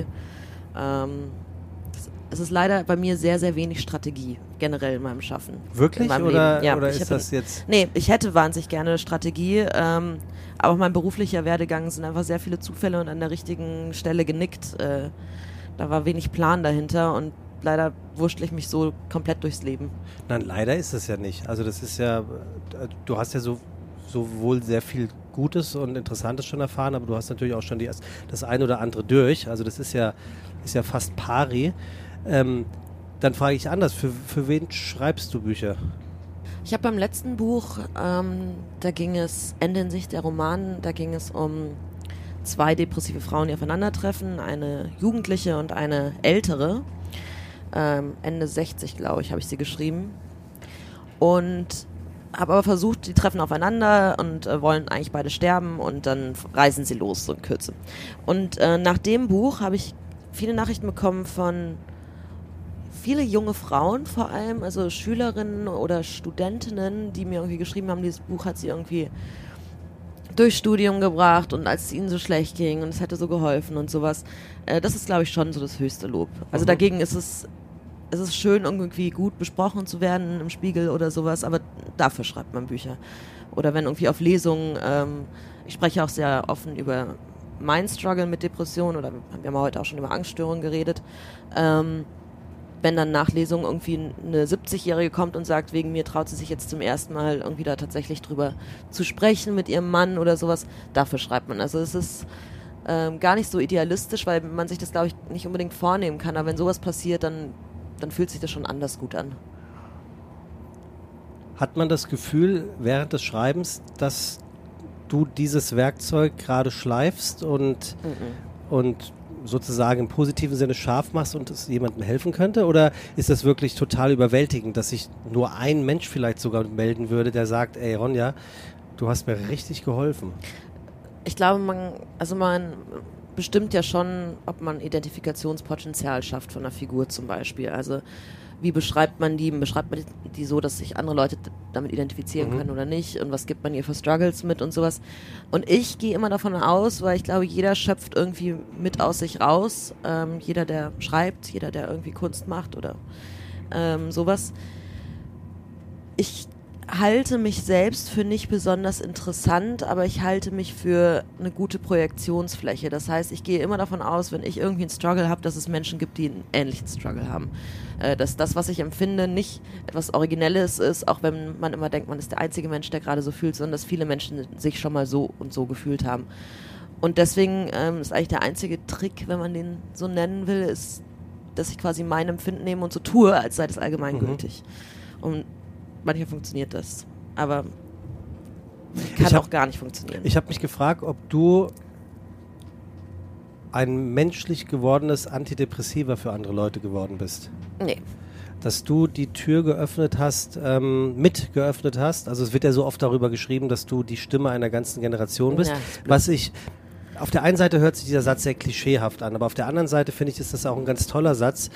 Es ist leider bei mir sehr, sehr wenig Strategie, generell in meinem Schaffen. Wirklich? Oder ist das jetzt... Nee, ich hätte wahnsinnig gerne Strategie, aber auch mein beruflicher Werdegang sind einfach sehr viele Zufälle und an der richtigen Stelle genickt. Da war wenig Plan dahinter und leider wurschtle ich mich so komplett durchs Leben. Nein, leider ist es ja nicht. Also das ist ja, du hast ja sowohl sehr viel Gutes und Interessantes schon erfahren, aber du hast natürlich auch schon das ein oder andere durch. Also das ist ja fast pari. Dann frage ich anders, für wen schreibst du Bücher? Ich habe beim letzten Buch, da ging es, Ende in Sicht, der Roman, da ging es um 2 depressive Frauen, die aufeinandertreffen, eine Jugendliche und eine ältere. Ende 60, glaube ich, habe ich sie geschrieben. Und habe aber versucht, die treffen aufeinander und wollen eigentlich beide sterben und dann reisen sie los, so in Kürze. Und nach dem Buch habe ich viele Nachrichten bekommen von viele junge Frauen vor allem, also Schülerinnen oder Studentinnen, die mir irgendwie geschrieben haben, dieses Buch hat sie irgendwie durchs Studium gebracht und als es ihnen so schlecht ging und es hätte so geholfen und sowas. Das ist, glaube ich, schon so das höchste Lob. Also dagegen ist es schön, irgendwie gut besprochen zu werden im Spiegel oder sowas, aber dafür schreibt man Bücher. Oder wenn irgendwie auf Lesungen, ich spreche auch sehr offen über mein Struggle mit Depressionen oder wir haben heute auch schon über Angststörungen geredet, wenn dann nach Lesungen irgendwie eine 70-Jährige kommt und sagt, wegen mir traut sie sich jetzt zum ersten Mal irgendwie da tatsächlich drüber zu sprechen mit ihrem Mann oder sowas, dafür schreibt man. Also es ist gar nicht so idealistisch, weil man sich das, glaube ich, nicht unbedingt vornehmen kann, aber wenn sowas passiert, dann fühlt sich das schon anders gut an. Hat man das Gefühl während des Schreibens, dass du dieses Werkzeug gerade schleifst und sozusagen im positiven Sinne scharf machst und es jemandem helfen könnte? Oder ist das wirklich total überwältigend, dass sich nur ein Mensch vielleicht sogar melden würde, der sagt, ey Ronja, du hast mir richtig geholfen? Ich glaube, man bestimmt ja schon, ob man Identifikationspotenzial schafft von einer Figur zum Beispiel. Also wie beschreibt man die? Beschreibt man die so, dass sich andere Leute damit identifizieren können oder nicht? Und was gibt man ihr für Struggles mit und sowas? Und ich gehe immer davon aus, weil ich glaube, jeder schöpft irgendwie mit aus sich raus. Jeder, der schreibt, jeder, der irgendwie Kunst macht oder sowas. Ich halte mich selbst für nicht besonders interessant, aber ich halte mich für eine gute Projektionsfläche. Das heißt, ich gehe immer davon aus, wenn ich irgendwie einen Struggle habe, dass es Menschen gibt, die einen ähnlichen Struggle haben. Dass das, was ich empfinde, nicht etwas Originelles ist, auch wenn man immer denkt, man ist der einzige Mensch, der gerade so fühlt, sondern dass viele Menschen sich schon mal so und so gefühlt haben. Und deswegen ist eigentlich der einzige Trick, wenn man den so nennen will, ist, dass ich quasi mein Empfinden nehme und so tue, als sei das allgemeingültig. Und manchmal funktioniert das, aber kann auch gar nicht funktionieren. Ich habe mich gefragt, ob du ein menschlich gewordenes Antidepressiva für andere Leute geworden bist. Nee. Dass du die Tür geöffnet hast, mitgeöffnet hast. Also es wird ja so oft darüber geschrieben, dass du die Stimme einer ganzen Generation bist. Ja, was ich auf der einen Seite hört sich dieser Satz sehr klischeehaft an, aber auf der anderen Seite finde ich, ist das auch ein ganz toller Satz,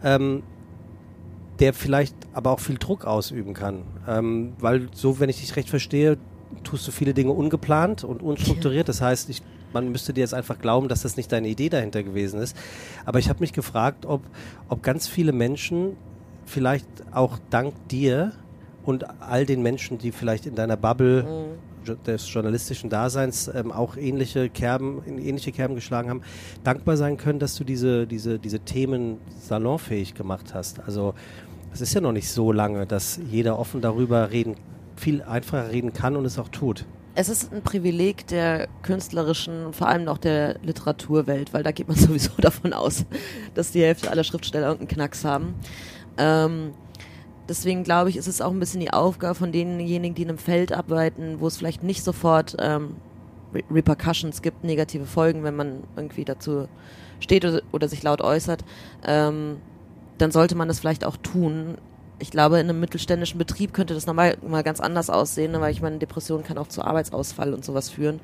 der vielleicht aber auch viel Druck ausüben kann. Weil so, wenn ich dich recht verstehe, tust du viele Dinge ungeplant und unstrukturiert. Das heißt, man müsste dir jetzt einfach glauben, dass das nicht deine Idee dahinter gewesen ist. Aber ich habe mich gefragt, ob ganz viele Menschen vielleicht auch dank dir und all den Menschen, die vielleicht in deiner Bubble des journalistischen Daseins auch ähnliche Kerben geschlagen haben, dankbar sein können, dass du diese Themen salonfähig gemacht hast. Also es ist ja noch nicht so lange, dass jeder offen darüber viel einfacher reden kann und es auch tut. Es ist ein Privileg der künstlerischen, vor allem auch der Literaturwelt, weil da geht man sowieso davon aus, dass die Hälfte aller Schriftsteller irgendeinen Knacks haben. Deswegen glaube ich, ist es auch ein bisschen die Aufgabe von denjenigen, die in einem Feld arbeiten, wo es vielleicht nicht sofort Repercussions gibt, negative Folgen, wenn man irgendwie dazu steht oder sich laut äußert, dann sollte man das vielleicht auch tun. Ich glaube, in einem mittelständischen Betrieb könnte das nochmal mal ganz anders aussehen, weil ich meine, Depression kann auch zu Arbeitsausfall und sowas führen.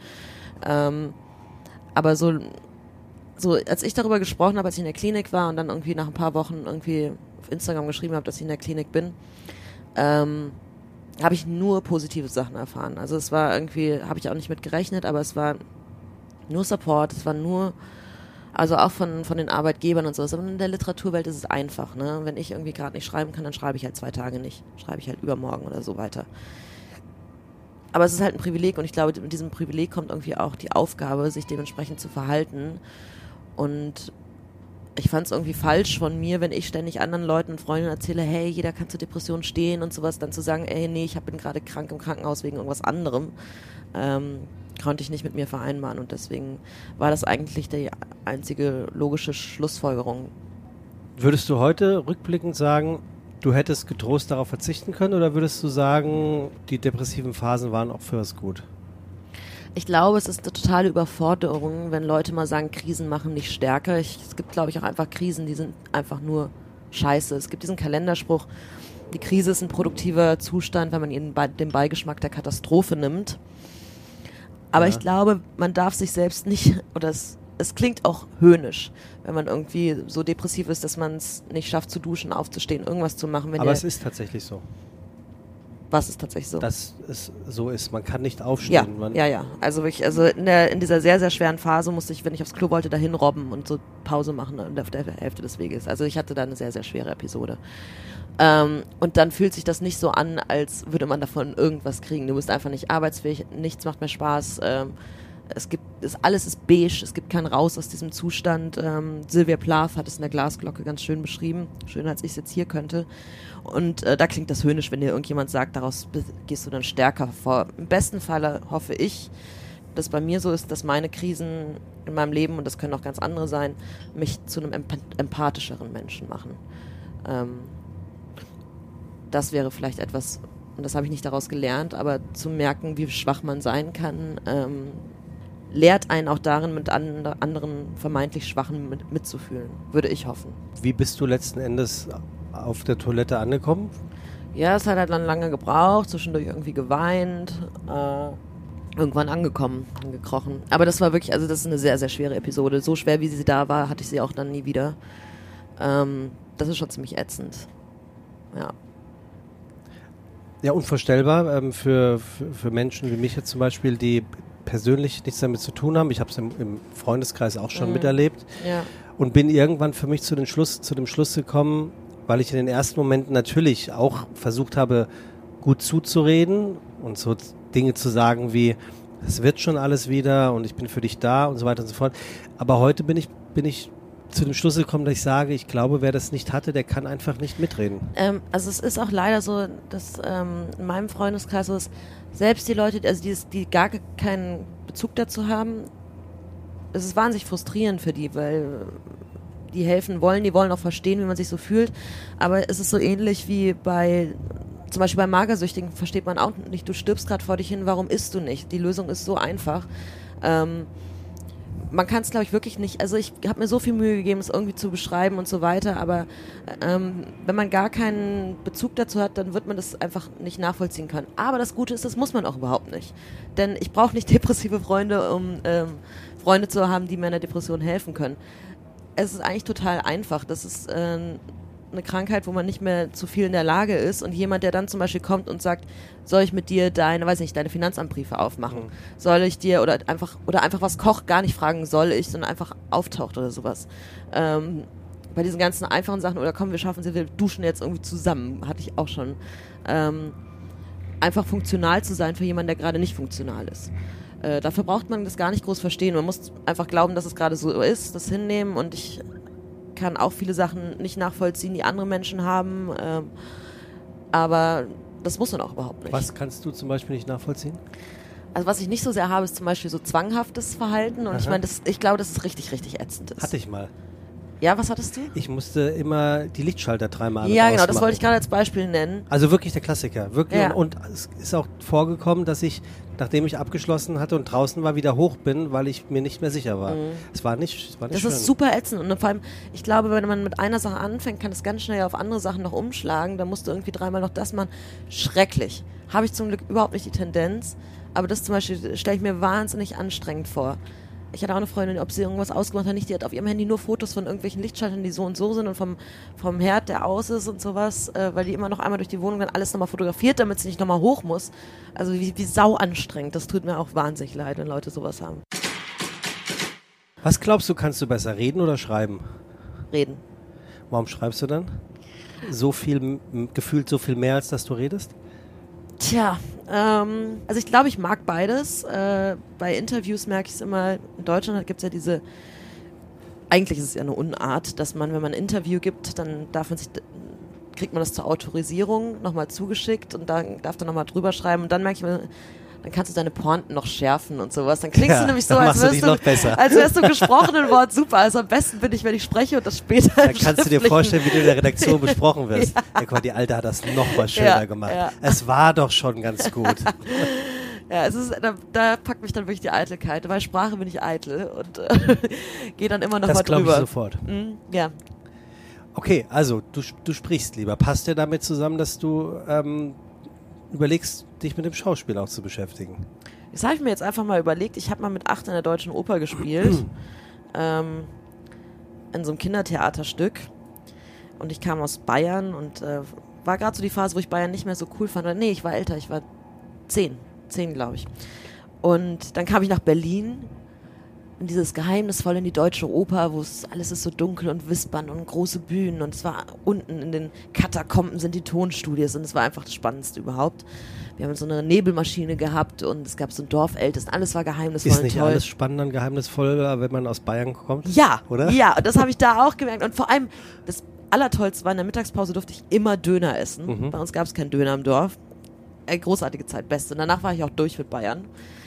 Aber so als ich darüber gesprochen habe, als ich in der Klinik war und dann irgendwie nach ein paar Wochen irgendwie auf Instagram geschrieben habe, dass ich in der Klinik bin, habe ich nur positive Sachen erfahren. Also es war irgendwie, habe ich auch nicht mit gerechnet, aber es war nur Support, es war nur, also auch von den Arbeitgebern und sowas. Aber in der Literaturwelt ist es einfach, ne? Wenn ich irgendwie gerade nicht schreiben kann, dann schreibe ich halt 2 Tage nicht. Schreibe ich halt übermorgen oder so weiter. Aber es ist halt ein Privileg und ich glaube, mit diesem Privileg kommt irgendwie auch die Aufgabe, sich dementsprechend zu verhalten. Und ich fand es irgendwie falsch von mir, wenn ich ständig anderen Leuten und Freunden erzähle, hey, jeder kann zur Depression stehen und sowas, dann zu sagen, ey, nee, ich bin gerade krank im Krankenhaus wegen irgendwas anderem. Konnte ich nicht mit mir vereinbaren und deswegen war das eigentlich die einzige logische Schlussfolgerung. Würdest du heute rückblickend sagen, du hättest getrost darauf verzichten können oder würdest du sagen, die depressiven Phasen waren auch für was gut? Ich glaube, es ist eine totale Überforderung, wenn Leute mal sagen, Krisen machen nicht stärker. Es gibt, glaube ich, auch einfach Krisen, die sind einfach nur scheiße. Es gibt diesen Kalenderspruch, die Krise ist ein produktiver Zustand, wenn man ihnen den Beigeschmack der Katastrophe nimmt. Aber ich glaube, man darf sich selbst nicht, oder es klingt auch höhnisch, wenn man irgendwie so depressiv ist, dass man es nicht schafft zu duschen, aufzustehen, irgendwas zu machen. Aber es ist tatsächlich so. Was ist tatsächlich so? Dass es so ist, man kann nicht aufstehen. Ja. Also wirklich, in dieser sehr, sehr schweren Phase musste ich, wenn ich aufs Klo wollte, dahin robben und so Pause machen auf der Hälfte des Weges. Also ich hatte da eine sehr, sehr schwere Episode. Und dann fühlt sich das nicht so an, als würde man davon irgendwas kriegen. Du bist einfach nicht arbeitsfähig, nichts macht mehr Spaß. Alles ist beige, es gibt keinen Raus aus diesem Zustand. Sylvia Plath hat es in der Glasglocke ganz schön beschrieben, schöner als ich es jetzt hier könnte. Und da klingt das höhnisch, wenn dir irgendjemand sagt, daraus gehst du dann stärker vor. Im besten Falle hoffe ich, dass bei mir so ist, dass meine Krisen in meinem Leben, und das können auch ganz andere sein, mich zu einem empathischeren Menschen machen. Das wäre vielleicht etwas, und das habe ich nicht daraus gelernt, aber zu merken, wie schwach man sein kann, lehrt einen auch darin, mit anderen vermeintlich Schwachen mitzufühlen, würde ich hoffen. Wie bist du letzten Endes auf der Toilette angekommen? Ja, es hat halt dann lange gebraucht, zwischendurch irgendwie geweint, irgendwann angekrochen. Aber das war wirklich, also das ist eine sehr, sehr schwere Episode. So schwer, wie sie da war, hatte ich sie auch dann nie wieder. Das ist schon ziemlich ätzend. Ja. Ja, unvorstellbar für Menschen wie mich jetzt zum Beispiel, die persönlich nichts damit zu tun haben. Ich habe es im Freundeskreis auch schon miterlebt und bin irgendwann für mich zu dem Schluss gekommen, weil ich in den ersten Momenten natürlich auch versucht habe, gut zuzureden und so Dinge zu sagen wie, es wird schon alles wieder und ich bin für dich da und so weiter und so fort. Aber heute bin ich zu dem Schluss gekommen, dass ich sage, ich glaube, wer das nicht hatte, der kann einfach nicht mitreden. Also es ist auch leider so, dass in meinem Freundeskreis so ist, selbst die Leute, also die gar keinen Bezug dazu haben, es ist wahnsinnig frustrierend für die, weil die helfen wollen, die wollen auch verstehen, wie man sich so fühlt, aber es ist so ähnlich wie zum Beispiel bei Magersüchtigen versteht man auch nicht, du stirbst gerade vor dich hin, warum isst du nicht? Die Lösung ist so einfach. Man kann es, glaube ich, wirklich nicht, also ich habe mir so viel Mühe gegeben, es irgendwie zu beschreiben und so weiter, aber wenn man gar keinen Bezug dazu hat, dann wird man das einfach nicht nachvollziehen können. Aber das Gute ist, das muss man auch überhaupt nicht. Denn ich brauche nicht depressive Freunde, um Freunde zu haben, die mir in der Depression helfen können. Es ist eigentlich total einfach. Das ist eine Krankheit, wo man nicht mehr zu viel in der Lage ist und jemand, der dann zum Beispiel kommt und sagt, soll ich mit dir deine Finanzamtbriefe aufmachen? Soll ich dir oder einfach was kocht, gar nicht fragen, soll ich, sondern einfach auftaucht oder sowas. Bei diesen ganzen einfachen Sachen, oder komm, wir schaffen es, wir duschen jetzt irgendwie zusammen, hatte ich auch schon. Einfach funktional zu sein für jemanden, der gerade nicht funktional ist. Dafür braucht man das gar nicht groß verstehen. Man muss einfach glauben, dass es gerade so ist, das hinnehmen, und ich kann auch viele Sachen nicht nachvollziehen, die andere Menschen haben, aber das muss man auch überhaupt nicht. Was kannst du zum Beispiel nicht nachvollziehen? Also was ich nicht so sehr habe, ist zum Beispiel so zwanghaftes Verhalten, und ich glaube, dass es richtig, richtig ätzend ist. Hatte ich mal. Ja, was hattest du? Ich musste immer die Lichtschalter 3-mal Ja, genau, das wollte ich gerade als Beispiel nennen. Also wirklich der Klassiker. Wirklich. Ja. Und es ist auch vorgekommen, dass ich, nachdem ich abgeschlossen hatte und draußen war, wieder hoch bin, weil ich mir nicht mehr sicher war. Es war nicht schön. Das ist super ätzend. Und vor allem, ich glaube, wenn man mit einer Sache anfängt, kann es ganz schnell auf andere Sachen noch umschlagen. Da musst du irgendwie 3-mal noch das machen. Schrecklich. Habe ich zum Glück überhaupt nicht die Tendenz. Aber das zum Beispiel stelle ich mir wahnsinnig anstrengend vor. Ich hatte auch eine Freundin, ob sie irgendwas ausgemacht hat, nicht, die hat auf ihrem Handy nur Fotos von irgendwelchen Lichtschaltern, die so und so sind, und vom Herd, der aus ist und sowas, weil die immer noch einmal durch die Wohnung dann alles nochmal fotografiert, damit sie nicht nochmal hoch muss. Also wie sau anstrengend. Das tut mir auch wahnsinnig leid, wenn Leute sowas haben. Was glaubst du, kannst du besser, reden oder schreiben? Reden. Warum schreibst du dann? Gefühlt so viel mehr, als dass du redest? Tja, also ich glaube, ich mag beides. Bei Interviews merke ich es immer, in Deutschland gibt es ja eigentlich ist es ja eine Unart, dass man, wenn man ein Interview gibt, dann kriegt man das zur Autorisierung nochmal zugeschickt und dann darf dann nochmal drüber schreiben, und dann merke ich mir, dann kannst du deine Pointen noch schärfen und sowas. Dann klingst du nämlich so, als wärst du im gesprochenen Wort super. Also am besten bin ich, wenn ich spreche und das später Dann kannst du dir vorstellen, wie du in der Redaktion besprochen wirst. Ja. Guck mal, die Alte hat das noch mal schöner gemacht. Ja. Es war doch schon ganz gut. Ja, da packt mich dann wirklich die Eitelkeit. Bei Sprache bin ich eitel und gehe dann immer noch mal drüber. Das glaube ich sofort. Ja. Okay, also du sprichst lieber. Passt dir damit zusammen, dass du überlegst, dich mit dem Schauspiel auch zu beschäftigen? Das habe ich mir jetzt einfach mal überlegt. Ich habe mal mit 8 in der Deutschen Oper gespielt. In so einem Kindertheaterstück. Und ich kam aus Bayern und war gerade so die Phase, wo ich Bayern nicht mehr so cool fand. Nee, ich war älter. Ich war 10, glaube ich. Und dann kam ich nach Berlin in dieses Geheimnisvolle, in die Deutsche Oper, wo alles ist so dunkel und wispern und große Bühnen, und es war unten in den Katakomben sind die Tonstudios, und es war einfach das Spannendste überhaupt. Wir haben so eine Nebelmaschine gehabt und es gab so ein Dorfältesten, alles war geheimnisvoll und toll. Ist nicht alles spannend und geheimnisvoll, wenn man aus Bayern kommt? Ja, oder? Ja, und das habe ich da auch gemerkt, und vor allem das Allertollste war, in der Mittagspause durfte ich immer Döner essen. Bei uns gab es keinen Döner im Dorf. Großartige Zeit, beste. Und danach war ich auch durch mit Bayern.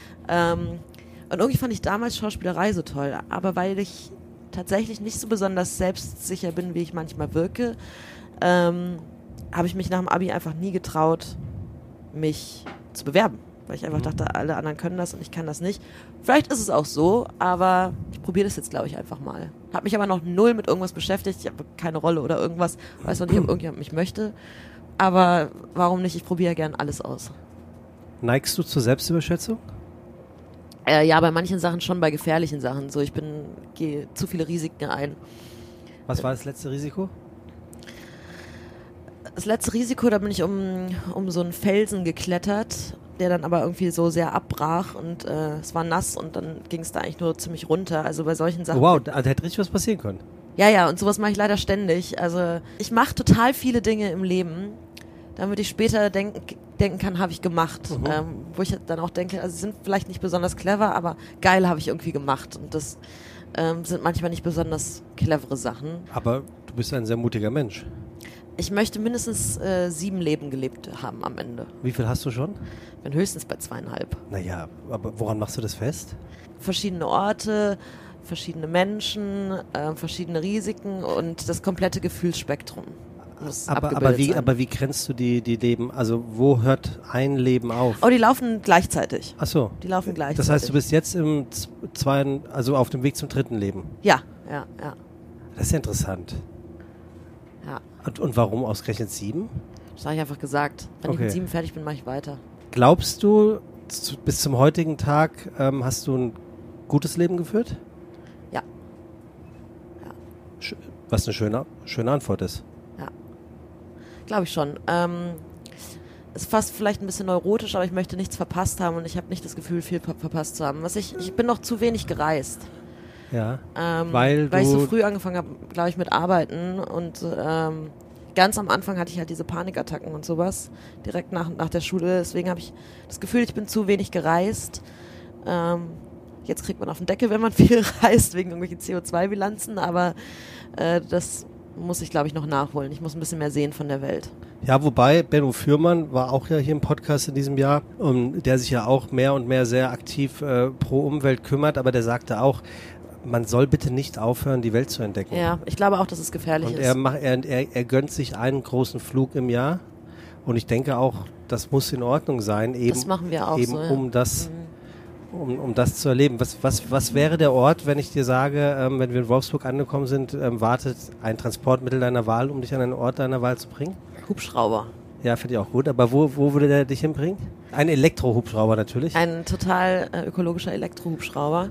Und irgendwie fand ich damals Schauspielerei so toll, aber weil ich tatsächlich nicht so besonders selbstsicher bin, wie ich manchmal wirke, habe ich mich nach dem Abi einfach nie getraut, mich zu bewerben, weil ich einfach dachte, alle anderen können das und ich kann das nicht. Vielleicht ist es auch so, aber ich probiere das jetzt, glaube ich, einfach mal. Habe mich aber noch null mit irgendwas beschäftigt, ich habe keine Rolle oder irgendwas, weiß noch nicht, ob irgendjemand mich möchte, aber warum nicht, ich probiere gern alles aus. Neigst du zur Selbstüberschätzung? Ja, bei manchen Sachen schon, bei gefährlichen Sachen. So, gehe zu viele Risiken ein. Was war das letzte Risiko? Das letzte Risiko, da bin ich um so einen Felsen geklettert, der dann aber irgendwie so sehr abbrach und es war nass und dann ging es da eigentlich nur ziemlich runter. Also bei solchen Sachen. Wow, da hätte richtig was passieren können. Ja, und sowas mache ich leider ständig. Also ich mache total viele Dinge im Leben, damit ich später denken kann, habe ich gemacht. Wo ich dann auch denke, also sie sind vielleicht nicht besonders clever, aber geil habe ich irgendwie gemacht. Und das sind manchmal nicht besonders clevere Sachen. Aber du bist ein sehr mutiger Mensch. Ich möchte mindestens 7 Leben gelebt haben am Ende. Wie viel hast du schon? Ich bin höchstens bei 2,5. Naja, aber woran machst du das fest? Verschiedene Orte, verschiedene Menschen, verschiedene Risiken und das komplette Gefühlsspektrum. Aber wie grenzt du die Leben? Also wo hört ein Leben auf? Oh, die laufen gleichzeitig. Ach so. Die laufen gleichzeitig. Das heißt, du bist jetzt auf dem Weg zum 3. Leben? Ja. Das ist ja interessant. Ja. Und warum ausgerechnet 7? Das habe ich einfach gesagt. Wenn ich mit 7 fertig bin, mache ich weiter. Glaubst du, bis zum heutigen Tag hast du gutes Leben geführt? Ja. Was eine schöne Antwort ist. Ja, glaube ich schon. Ist fast vielleicht ein bisschen neurotisch, aber ich möchte nichts verpasst haben und ich habe nicht das Gefühl, viel verpasst zu haben. Ich bin noch zu wenig gereist. Ja, weil ich so früh angefangen habe, glaube ich, mit Arbeiten und ganz am Anfang hatte ich halt diese Panikattacken und sowas, direkt nach der Schule. Deswegen habe ich das Gefühl, ich bin zu wenig gereist. Jetzt kriegt man auf den Deckel, wenn man viel reist, wegen irgendwelchen CO2-Bilanzen, aber das muss ich, glaube ich, noch nachholen. Ich muss ein bisschen mehr sehen von der Welt. Ja, wobei Benno Fürmann war auch ja hier im Podcast in diesem Jahr, der sich ja auch mehr und mehr sehr aktiv pro Umwelt kümmert, aber der sagte auch, man soll bitte nicht aufhören, die Welt zu entdecken. Ja, ich glaube auch, dass es gefährlich ist. Und er gönnt sich einen großen Flug im Jahr und ich denke auch, das muss in Ordnung sein, eben, das machen wir auch eben so, ja. um das zu erleben. Was wäre der Ort, wenn ich dir sage, wenn wir in Wolfsburg angekommen sind, wartet ein Transportmittel deiner Wahl, um dich an einen Ort deiner Wahl zu bringen? Hubschrauber. Ja, finde ich auch gut. Aber wo würde der dich hinbringen? Ein Elektrohubschrauber natürlich. Ein total ökologischer Elektrohubschrauber.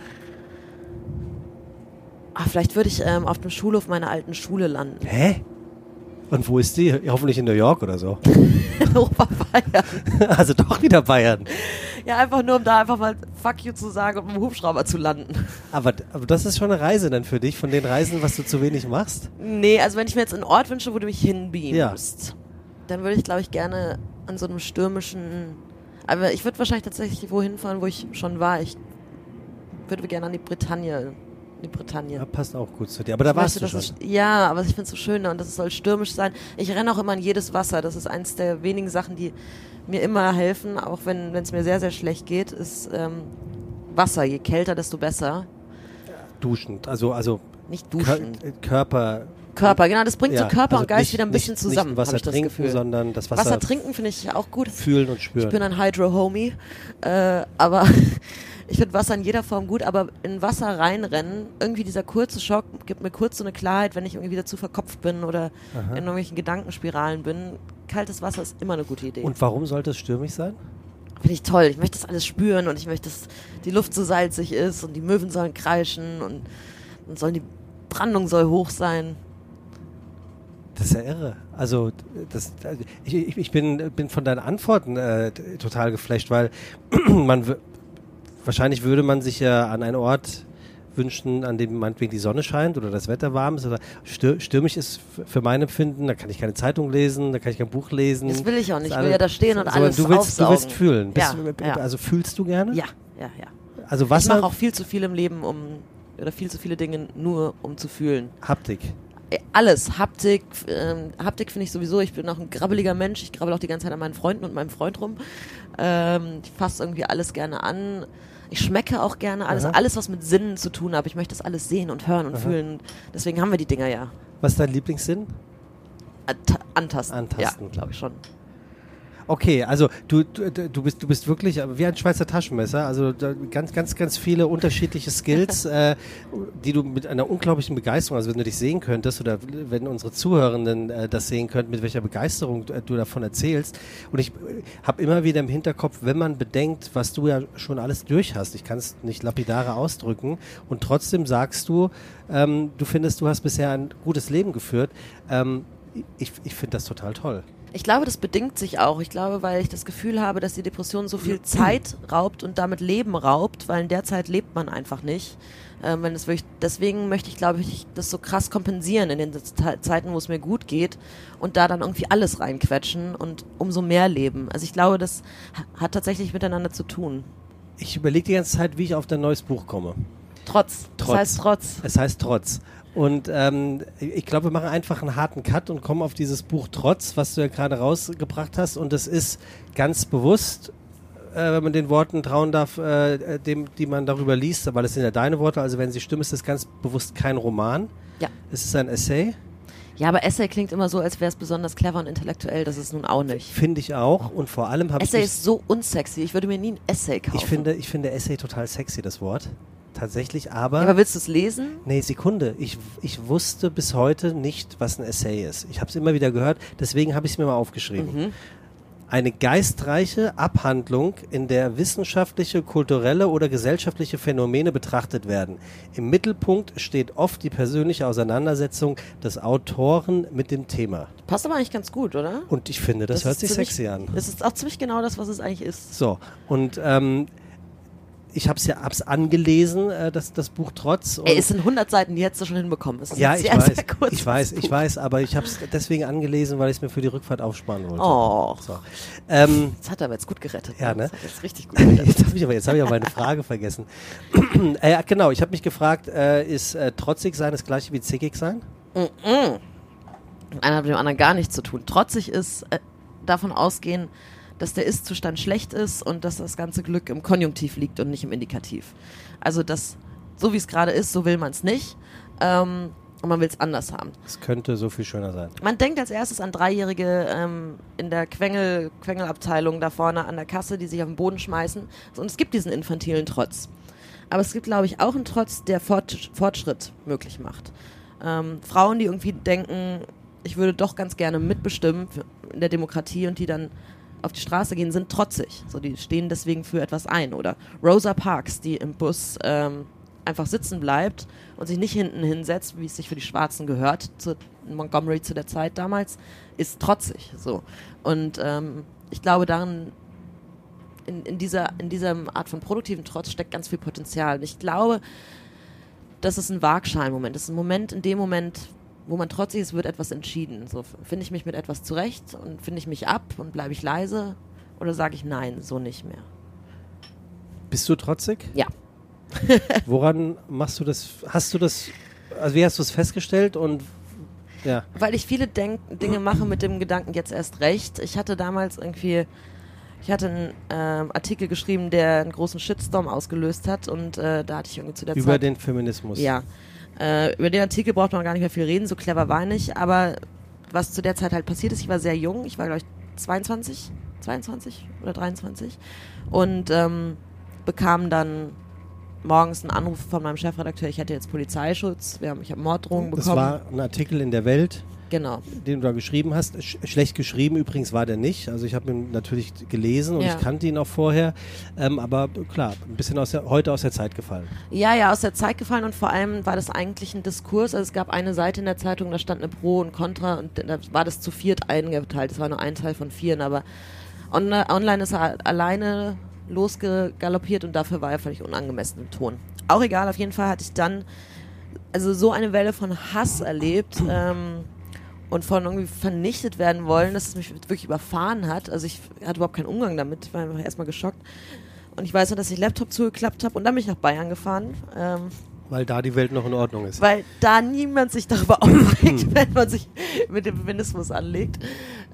Vielleicht würde ich auf dem Schulhof meiner alten Schule landen. Hä? Und wo ist die? Hoffentlich in New York oder so. In Oberbayern. Also doch wieder Bayern. Ja, einfach nur, um da einfach mal Fuck you zu sagen und mit dem Hubschrauber zu landen. Aber das ist schon eine Reise dann für dich, von den Reisen, was du zu wenig machst? Nee, also wenn ich mir jetzt einen Ort wünsche, wo du mich hinbeamst, dann würde ich, glaube ich, gerne an so einem stürmischen... Aber ich würde wahrscheinlich tatsächlich wohin fahren, wo ich schon war. Ich würde gerne an die Bretagne. Ja, passt auch gut zu dir. Aber da warst du schon. Ja, aber ich finde es so schön und das soll stürmisch sein. Ich renne auch immer in jedes Wasser. Das ist eins der wenigen Sachen, die mir immer helfen, auch wenn es mir sehr, sehr schlecht geht, ist Wasser. Je kälter, desto besser. Duschend, also nicht duschen. Körper, genau, das bringt so Körper und Geist wieder ein bisschen zusammen, habe ich das Gefühl. Sondern das Wasser trinken finde ich auch gut. Fühlen und spüren. Ich bin ein Hydro-Homie, aber ich finde Wasser in jeder Form gut, aber in Wasser reinrennen, irgendwie dieser kurze Schock gibt mir kurz so eine Klarheit, wenn ich irgendwie wieder zu verkopft bin oder in irgendwelchen Gedankenspiralen bin. Kaltes Wasser ist immer eine gute Idee. Und warum sollte es stürmisch sein? Finde ich toll. Ich möchte das alles spüren und ich möchte, dass die Luft so salzig ist und die Möwen sollen kreischen und die Brandung soll hoch sein. Das ist ja irre. Also ich bin von deinen Antworten total geflasht, weil wahrscheinlich würde man sich ja an einen Ort wünschen, an dem meinetwegen die Sonne scheint oder das Wetter warm ist oder stürmisch ist für mein Empfinden, da kann ich keine Zeitung lesen, da kann ich kein Buch lesen. Das will ich auch nicht, ich will ja da stehen und alles aufsaugen. Du willst fühlen. Ja. Also fühlst du gerne? Ja. Also Wasser? Ich mache auch viel zu viel im Leben, oder viel zu viele Dinge nur, um zu fühlen. Haptik? Alles. Haptik finde ich sowieso, ich bin auch ein grabbeliger Mensch, ich grabbel auch die ganze Zeit an meinen Freunden und meinem Freund rum. Ich fasse irgendwie alles gerne an. Ich schmecke auch gerne alles, was mit Sinnen zu tun hat. Ich möchte das alles sehen und hören und fühlen. Deswegen haben wir die Dinger ja. Was ist dein Lieblingssinn? Antasten. Ja, glaube ich schon. Okay, also du bist wirklich wie ein Schweizer Taschenmesser, also ganz viele unterschiedliche Skills, die du mit einer unglaublichen Begeisterung, also wenn du dich sehen könntest oder wenn unsere Zuhörenden das sehen könnten, mit welcher Begeisterung du davon erzählst. Und ich habe immer wieder im Hinterkopf, wenn man bedenkt, was du ja schon alles durch hast, ich kann es nicht lapidarer ausdrücken und trotzdem sagst du, du findest, du hast bisher ein gutes Leben geführt. Ich finde das total toll. Ich glaube, das bedingt sich auch. Ich glaube, weil ich das Gefühl habe, dass die Depression so viel Zeit raubt und damit Leben raubt, weil in der Zeit lebt man einfach nicht. Deswegen möchte ich, glaube ich, das so krass kompensieren in den Zeiten, wo es mir gut geht und da dann irgendwie alles reinquetschen und umso mehr leben. Also ich glaube, das hat tatsächlich miteinander zu tun. Ich überlege die ganze Zeit, wie ich auf dein neues Buch komme. Trotz. Es heißt Trotz. Es heißt Trotz. Und ich glaube, wir machen einfach einen harten Cut und kommen auf dieses Buch Trotz, was du ja gerade rausgebracht hast. Und das ist ganz bewusst, wenn man den Worten trauen darf, die man darüber liest, weil das sind ja deine Worte, also wenn sie stimmen, ist das ganz bewusst kein Roman. Ja. Es ist ein Essay. Ja, aber Essay klingt immer so, als wäre es besonders clever und intellektuell. Das ist nun auch nicht. Finde ich auch. Und vor allem habe ich... Essay ist so unsexy. Ich würde mir nie ein Essay kaufen. Ich finde Essay total sexy, das Wort. Tatsächlich, aber... Ja, aber willst du es lesen? Nee, Sekunde. Ich wusste bis heute nicht, was ein Essay ist. Ich habe es immer wieder gehört, deswegen habe ich es mir mal aufgeschrieben. eine geistreiche Abhandlung, in der wissenschaftliche, kulturelle oder gesellschaftliche Phänomene betrachtet werden. Im Mittelpunkt steht oft die persönliche Auseinandersetzung des Autoren mit dem Thema. Passt aber eigentlich ganz gut, oder? Und ich finde, das hört sich sexy an. Das ist auch ziemlich genau das, was es eigentlich ist. So, und ich hab's angelesen, das Buch Trotz. Und Es sind 100 Seiten, die hättest du schon hinbekommen. Es ist ja, ein sehr, sehr kurzes ich weiß, aber ich habe es deswegen angelesen, weil ich es mir für die Rückfahrt aufsparen wollte. Oh. So. Das hat er aber jetzt gut gerettet. Ja, ne? Das hat jetzt richtig gut gerettet. Jetzt habe ich aber meine Frage vergessen. Genau, ich habe mich gefragt, ist trotzig sein das gleiche wie zickig sein? Einer hat mit dem anderen gar nichts zu tun. Trotzig ist davon ausgehen, dass der Ist-Zustand schlecht ist und dass das ganze Glück im Konjunktiv liegt und nicht im Indikativ. Also das, so wie es gerade ist, so will man es nicht und man will es anders haben. Es könnte so viel schöner sein. Man denkt als erstes an Dreijährige in der Quengelabteilung da vorne an der Kasse, die sich auf den Boden schmeißen. Und es gibt diesen infantilen Trotz. Aber es gibt, glaube ich, auch einen Trotz, der Fortschritt möglich macht. Frauen, die irgendwie denken, ich würde doch ganz gerne mitbestimmen in der Demokratie und die dann auf die Straße gehen, sind trotzig. So, die stehen deswegen für etwas ein. Oder Rosa Parks, die im Bus einfach sitzen bleibt und sich nicht hinten hinsetzt, wie es sich für die Schwarzen gehört, in Montgomery zu der Zeit damals, ist trotzig. So. Und ich glaube, darin, in dieser Art von produktiven Trotz steckt ganz viel Potenzial. Und ich glaube, das ist ein Waagschalmoment. Das ist ein Moment, in dem Moment, wo man trotzig ist, wird etwas entschieden. So, finde ich mich mit etwas zurecht und finde ich mich ab und bleibe ich leise oder sage ich nein, so nicht mehr. Bist du trotzig? Ja. Woran machst du das? Hast du das, also wie hast du es festgestellt und ja? Weil ich viele Dinge mache mit dem Gedanken jetzt erst recht. Ich hatte damals ich hatte einen Artikel geschrieben, der einen großen Shitstorm ausgelöst hat und da hatte ich irgendwie zu der Zeit... Über den Feminismus? Ja. Über den Artikel braucht man gar nicht mehr viel reden, so clever war ich nicht, aber was zu der Zeit halt passiert ist, ich war sehr jung, ich war glaube ich 22 oder 23 und bekam dann morgens einen Anruf von meinem Chefredakteur, ich hätte jetzt Polizeischutz, ich habe Morddrohungen bekommen. Das war ein Artikel in der Welt, genau, den du da geschrieben hast. Schlecht geschrieben übrigens war der nicht. Also ich habe ihn natürlich gelesen und ich kannte ihn auch vorher. Aber klar, ein bisschen heute aus der Zeit gefallen. Ja, aus der Zeit gefallen und vor allem war das eigentlich ein Diskurs. Also es gab eine Seite in der Zeitung, da stand eine Pro und Contra und da war das zu viert eingeteilt. Das war nur ein Teil von vieren, aber online ist er alleine losgaloppiert und dafür war er völlig unangemessen im Ton. Auch egal, auf jeden Fall hatte ich dann so eine Welle von Hass erlebt, und von irgendwie vernichtet werden wollen, dass es mich wirklich überfahren hat. Also ich hatte überhaupt keinen Umgang damit, ich war einfach erstmal geschockt. Und ich weiß noch, dass ich Laptop zugeklappt habe und dann bin ich nach Bayern gefahren. Weil da die Welt noch in Ordnung ist. Weil da niemand sich darüber aufregt, wenn man sich mit dem Feminismus anlegt.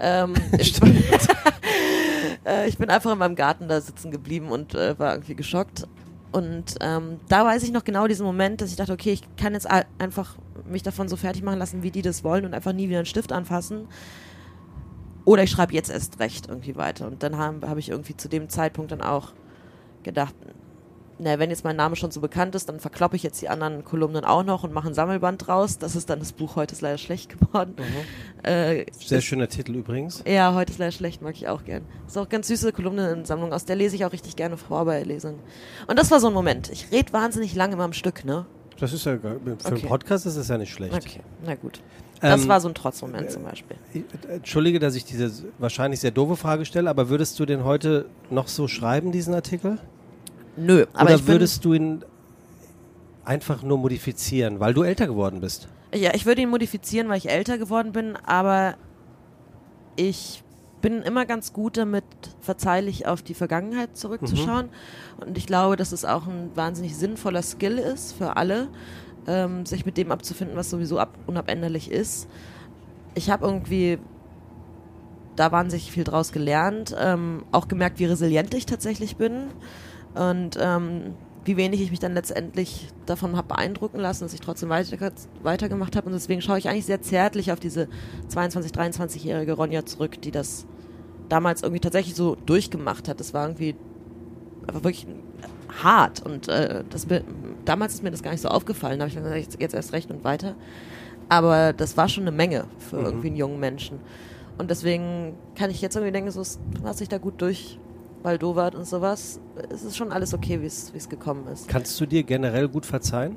Ich bin einfach in meinem Garten da sitzen geblieben und war irgendwie geschockt. Und da weiß ich noch genau diesen Moment, dass ich dachte, okay, ich kann jetzt einfach mich davon so fertig machen lassen, wie die das wollen und einfach nie wieder einen Stift anfassen. Oder ich schreibe jetzt erst recht irgendwie weiter. Und dann habe ich irgendwie zu dem Zeitpunkt dann auch gedacht, wenn jetzt mein Name schon so bekannt ist, dann verkloppe ich jetzt die anderen Kolumnen auch noch und mache ein Sammelband draus. Das ist dann das Buch Heute ist leider schlecht geworden. Sehr schöner Titel übrigens. Ja, Heute ist leider schlecht, mag ich auch gern. Ist auch ganz süße Kolumnensammlung, aus der lese ich auch richtig gerne vor bei Lesungen. Und das war so ein Moment. Ich rede wahnsinnig lange immer am Stück, ne? Das ist ja, für einen Podcast ist das ja nicht schlecht. Okay, na gut. Das war so ein Trotzmoment zum Beispiel. Entschuldige, dass ich diese wahrscheinlich sehr doofe Frage stelle, aber würdest du den heute noch so schreiben, diesen Artikel? Nö, aber oder würdest du ihn einfach nur modifizieren, weil du älter geworden bist? Ja, ich würde ihn modifizieren, weil ich älter geworden bin, aber ich bin immer ganz gut damit, verzeihlich auf die Vergangenheit zurückzuschauen. Und ich glaube, dass es auch ein wahnsinnig sinnvoller Skill ist für alle, sich mit dem abzufinden, was sowieso unabänderlich ist. Ich habe irgendwie da wahnsinnig viel draus gelernt, auch gemerkt, wie resilient ich tatsächlich bin und wie wenig ich mich dann letztendlich davon habe beeindrucken lassen, dass ich trotzdem weitergemacht habe. Und deswegen schaue ich eigentlich sehr zärtlich auf diese 22-, 23-jährige Ronja zurück, die das damals irgendwie tatsächlich so durchgemacht hat. Das war irgendwie einfach wirklich hart. Und damals ist mir das gar nicht so aufgefallen. Da habe ich gesagt, jetzt erst recht und weiter. Aber das war schon eine Menge für irgendwie einen jungen Menschen. Und deswegen kann ich jetzt irgendwie denken, so, du hast dich da gut durch Waldowert und sowas. Es ist schon alles okay, wie es gekommen ist. Kannst du dir generell gut verzeihen?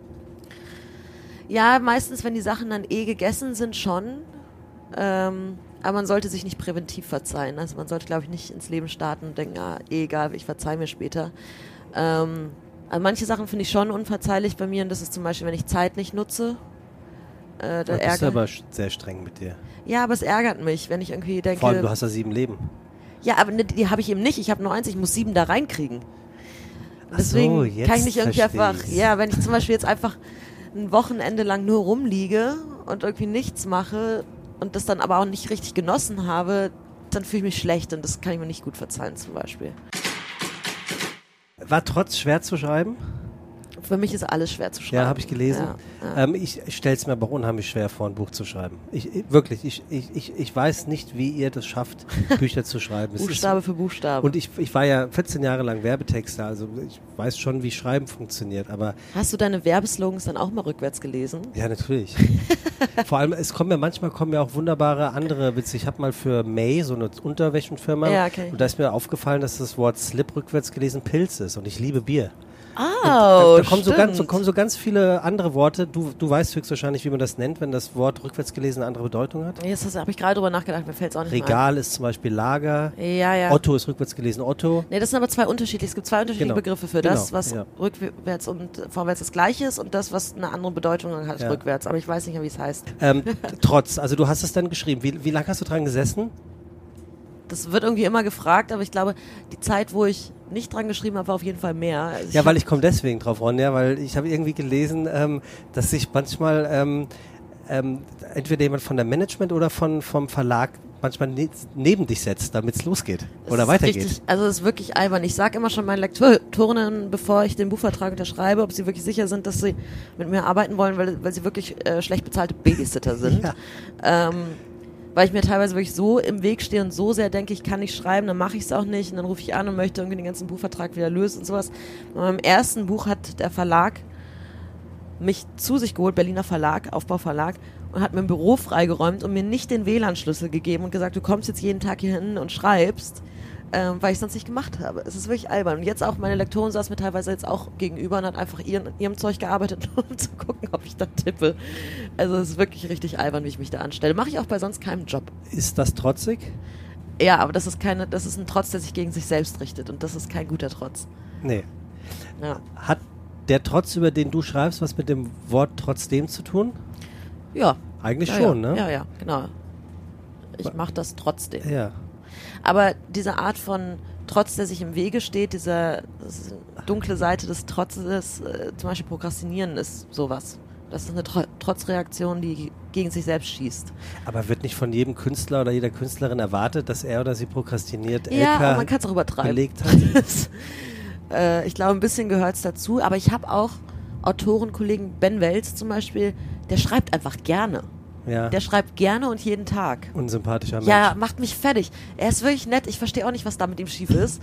Ja, meistens, wenn die Sachen dann gegessen sind, schon. Aber man sollte sich nicht präventiv verzeihen. Also man sollte, glaube ich, nicht ins Leben starten und denken, egal, ich verzeihe mir später. Also manche Sachen finde ich schon unverzeihlich bei mir. Und das ist zum Beispiel, wenn ich Zeit nicht nutze. Da bist du aber sehr streng mit dir. Ja, aber es ärgert mich, wenn ich irgendwie denke... Vor allem, du hast ja 7 Leben. Ja, aber die habe ich eben nicht. Ich habe nur 1, ich muss 7 da reinkriegen. Deswegen kann ich nicht irgendwie einfach... Ja, wenn ich zum Beispiel jetzt einfach ein Wochenende lang nur rumliege und irgendwie nichts mache und das dann aber auch nicht richtig genossen habe, dann fühle ich mich schlecht und das kann ich mir nicht gut verzeihen zum Beispiel. War Trotz schwer zu schreiben? Für mich ist alles schwer zu schreiben. Ja, habe ich gelesen. Ja. Ich stelle es mir aber unheimlich schwer vor, ein Buch zu schreiben. Ich weiß nicht, wie ihr das schafft, Bücher zu schreiben. Buchstabe für Buchstabe. Und ich war ja 14 Jahre lang Werbetexter, also ich weiß schon, wie Schreiben funktioniert. Aber hast du deine Werbeslogans dann auch mal rückwärts gelesen? Ja, natürlich. Vor allem, manchmal kommen ja auch wunderbare andere Witze. Ich habe mal für May, so eine Unterwäschenfirma, und da ist mir aufgefallen, dass das Wort Slip rückwärts gelesen Pilz ist und ich liebe Bier. Da kommen so ganz viele andere Worte. Du weißt höchstwahrscheinlich, wie man das nennt, wenn das Wort rückwärts gelesen eine andere Bedeutung hat. Jetzt habe ich gerade drüber nachgedacht, mir fällt es auch nicht Regal mehr ein. ist zum Beispiel Lager. Ja. Otto ist rückwärts gelesen Otto. Nee, das sind aber 2 unterschiedliche. Es gibt 2 unterschiedliche Begriffe für das, was rückwärts und vorwärts das Gleiche ist und das, was eine andere Bedeutung hat, ist rückwärts. Aber ich weiß nicht mehr, wie es heißt. Trotz, also du hast es dann geschrieben. Wie lange hast du dran gesessen? Das wird irgendwie immer gefragt, aber ich glaube, die Zeit, wo ich nicht dran geschrieben habe, war auf jeden Fall mehr. Also weil ich komme deswegen drauf, Ronja, weil ich habe irgendwie gelesen, dass sich manchmal entweder jemand von der Management oder vom Verlag manchmal neben dich setzt, damit es losgeht oder weitergeht. Richtig, also es ist wirklich albern. Ich sage immer schon meinen Lektorinnen, bevor ich den Buchvertrag unterschreibe, ob sie wirklich sicher sind, dass sie mit mir arbeiten wollen, weil sie wirklich schlecht bezahlte Babysitter sind. Ja. Weil ich mir teilweise wirklich so im Weg stehe und so sehr denke, ich kann nicht schreiben, dann mache ich es auch nicht und dann rufe ich an und möchte irgendwie den ganzen Buchvertrag wieder lösen und sowas. Bei meinem ersten Buch hat der Verlag mich zu sich geholt, Berliner Verlag, Aufbauverlag, und hat mir ein Büro freigeräumt und mir nicht den WLAN-Schlüssel gegeben und gesagt, du kommst jetzt jeden Tag hier hin und schreibst, weil ich es sonst nicht gemacht habe. Es ist wirklich albern. Und jetzt auch, meine Lektorin saß mir teilweise jetzt auch gegenüber und hat einfach ihrem Zeug gearbeitet, um zu gucken, ob ich da tippe. Also es ist wirklich richtig albern, wie ich mich da anstelle. Mache ich auch bei sonst keinem Job. Ist das trotzig? Ja, aber das ist ein Trotz, der sich gegen sich selbst richtet und das ist kein guter Trotz. Nee. Ja. Hat der Trotz, über den du schreibst, was mit dem Wort trotzdem zu tun? Ja. Eigentlich schon, ja. ne? Ja, genau. Ich mache das trotzdem. Ja. Aber diese Art von Trotz, der sich im Wege steht, diese dunkle Seite des Trotzes, zum Beispiel Prokrastinieren ist sowas. Das ist eine Trotzreaktion, die gegen sich selbst schießt. Aber wird nicht von jedem Künstler oder jeder Künstlerin erwartet, dass er oder sie prokrastiniert? Ja, aber man kann es auch übertreiben. Belegt hat? Ich glaube, ein bisschen gehört es dazu. Aber ich habe auch Autorenkollegen, Ben Welz zum Beispiel, der schreibt einfach gerne. Ja. Der schreibt gerne und jeden Tag. Unsympathischer Mensch. Ja, macht mich fertig. Er ist wirklich nett. Ich verstehe auch nicht, was da mit ihm schief ist.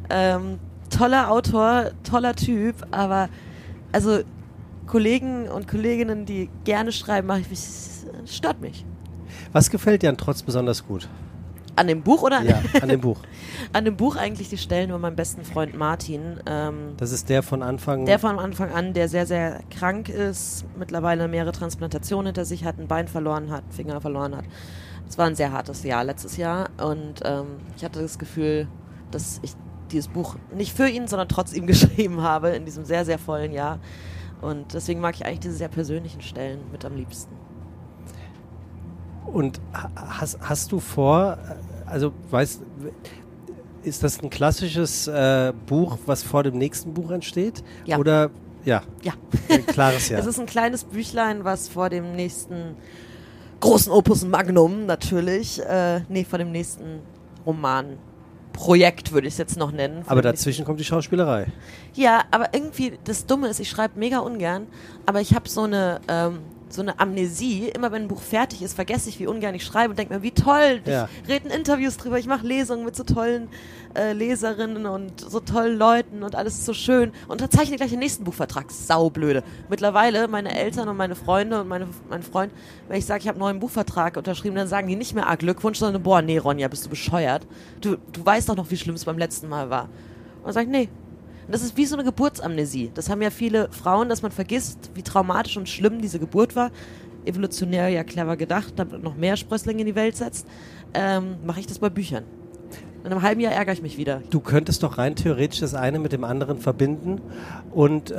Toller Autor, toller Typ, aber also Kollegen und Kolleginnen, die gerne schreiben, stört mich. Was gefällt dir an Trotz besonders gut? An dem Buch oder? Ja, an dem Buch. An dem Buch eigentlich die Stellen über meinen besten Freund Martin. Das ist der von Anfang an, der sehr, sehr krank ist, mittlerweile mehrere Transplantationen hinter sich hat, ein Bein verloren hat, Finger verloren hat. Es war ein sehr hartes Jahr letztes Jahr und ich hatte das Gefühl, dass ich dieses Buch nicht für ihn, sondern trotz ihm geschrieben habe in diesem sehr, sehr vollen Jahr. Und deswegen mag ich eigentlich diese sehr persönlichen Stellen mit am liebsten. Und hast du vor, also ist das ein klassisches Buch, was vor dem nächsten Buch entsteht? Ja. Oder, ja. Ein klares Ja. Es ist ein kleines Büchlein, was vor dem nächsten großen Opus Magnum natürlich, vor dem nächsten Romanprojekt würde ich es jetzt noch nennen. Aber dazwischen kommt die Schauspielerei. Ja, aber irgendwie, das Dumme ist, ich schreibe mega ungern, aber ich habe so eine so eine Amnesie. Immer wenn ein Buch fertig ist, vergesse ich, wie ungern ich schreibe und denke mir, wie toll, ich rede in Interviews drüber, ich mache Lesungen mit so tollen Leserinnen und so tollen Leuten und alles ist so schön und unterzeichne gleich den nächsten Buchvertrag. Saublöde. Mittlerweile, meine Eltern und meine Freunde und mein Freund, wenn ich sage, ich habe einen neuen Buchvertrag unterschrieben, dann sagen die nicht mehr, Glückwunsch, sondern, boah, nee, Ronja, bist du bescheuert? Du weißt doch noch, wie schlimm es beim letzten Mal war. Und dann sage ich, nee. Und das ist wie so eine Geburtsamnesie. Das haben ja viele Frauen, dass man vergisst, wie traumatisch und schlimm diese Geburt war. Evolutionär ja clever gedacht, damit noch mehr Sprösslinge in die Welt setzt. Mache ich das bei Büchern. In einem halben Jahr ärgere ich mich wieder. Du könntest doch rein theoretisch das eine mit dem anderen verbinden und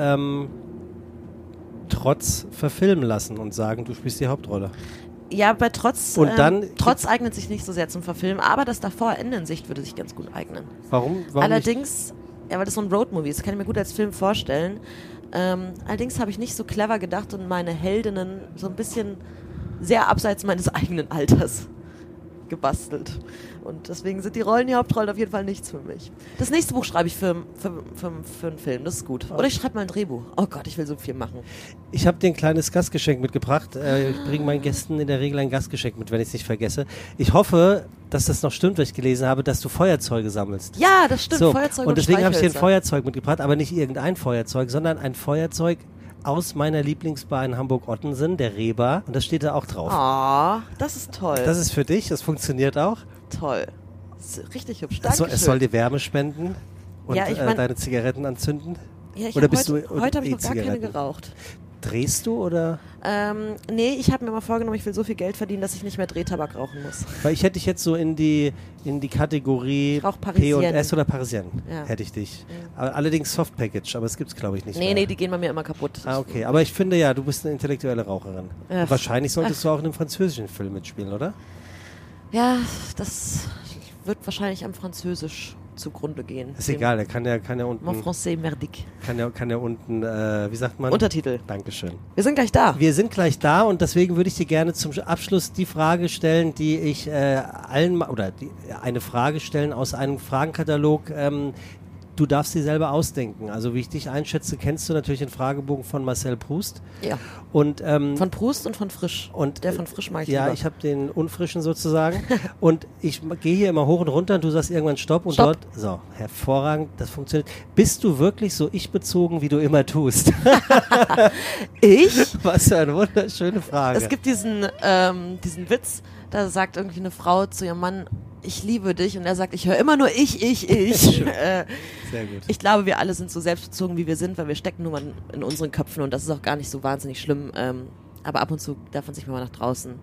Trotz verfilmen lassen und sagen, du spielst die Hauptrolle. Ja, bei Trotz Trotz eignet sich nicht so sehr zum Verfilmen, aber das davor Ende in Sicht würde sich ganz gut eignen. Warum Allerdings, ja, weil das so ein Roadmovie ist, das kann ich mir gut als Film vorstellen. Allerdings habe ich nicht so clever gedacht und meine Heldinnen so ein bisschen sehr abseits meines eigenen Alters gebastelt. Und deswegen sind die Rollen, die Hauptrollen auf jeden Fall nichts für mich. Das nächste Buch schreibe ich für einen Film, das ist gut. Oder ich schreibe mal ein Drehbuch. Oh Gott, ich will so viel machen. Ich habe dir ein kleines Gastgeschenk mitgebracht. Ich bringe meinen Gästen in der Regel ein Gastgeschenk mit, wenn ich es nicht vergesse. Ich hoffe, dass das noch stimmt, was ich gelesen habe, dass du Feuerzeuge sammelst. Ja, das stimmt, so, Feuerzeuge und deswegen habe ich dir ein Streichhölzer. Feuerzeug mitgebracht, aber nicht irgendein Feuerzeug, sondern ein Feuerzeug aus meiner Lieblingsbar in Hamburg-Ottensen, der Rehbar. Und das steht da auch drauf. Das ist toll. Das ist für dich, das funktioniert auch. Toll. Das ist richtig hübsch. Es soll dir Wärme spenden und Ja, ich mein- deine Zigaretten anzünden. Ja, Oder bist du heute habe ich noch gar keine E-Zigaretten? geraucht. Drehst du oder? Nee, ich habe mir mal vorgenommen, ich will so viel Geld verdienen, dass ich nicht mehr Drehtabak rauchen muss. Weil ich hätte dich jetzt so in die Kategorie Ich rauch Parisienne. P&S oder Parisienne, Ja. hätte ich dich. Aber allerdings Soft Package, aber es gibt's glaube ich nicht mehr. Nee, die gehen bei mir immer kaputt. Okay, aber ich finde ja, du bist eine intellektuelle Raucherin. Ach. Und wahrscheinlich solltest du auch in einem französischen Film mitspielen, oder? Ja, das wird wahrscheinlich am Französisch zugrunde gehen. Ist egal, der kann ja unten, Mon français merdique. kann ja unten, wie sagt man? Untertitel. Dankeschön. Wir sind gleich da. Wir sind gleich da und deswegen würde ich dir gerne zum Abschluss die Frage stellen, die ich eine Frage stellen aus einem Fragenkatalog. Du darfst sie selber ausdenken. Also wie ich dich einschätze, kennst du natürlich den Fragebogen von Marcel Proust. Ja. Und, Von Proust und von Frisch. und Der von Frisch mag ich ja, lieber. ich habe den unfrischen sozusagen. Und ich gehe hier immer hoch und runter und du sagst irgendwann Stopp und Stopp. dort, so, hervorragend, das funktioniert. Bist du wirklich so ich-bezogen, wie du immer tust? Ich? Was für eine wunderschöne Frage. Es gibt diesen Witz, da sagt irgendwie eine Frau zu ihrem Mann, ich liebe dich, und er sagt, ich höre immer nur ich. Sehr gut. Ich glaube, wir alle sind so selbstbezogen, wie wir sind, weil wir stecken nur mal in unseren Köpfen und das ist auch gar nicht so wahnsinnig schlimm. Aber ab und zu darf man sich mal nach draußen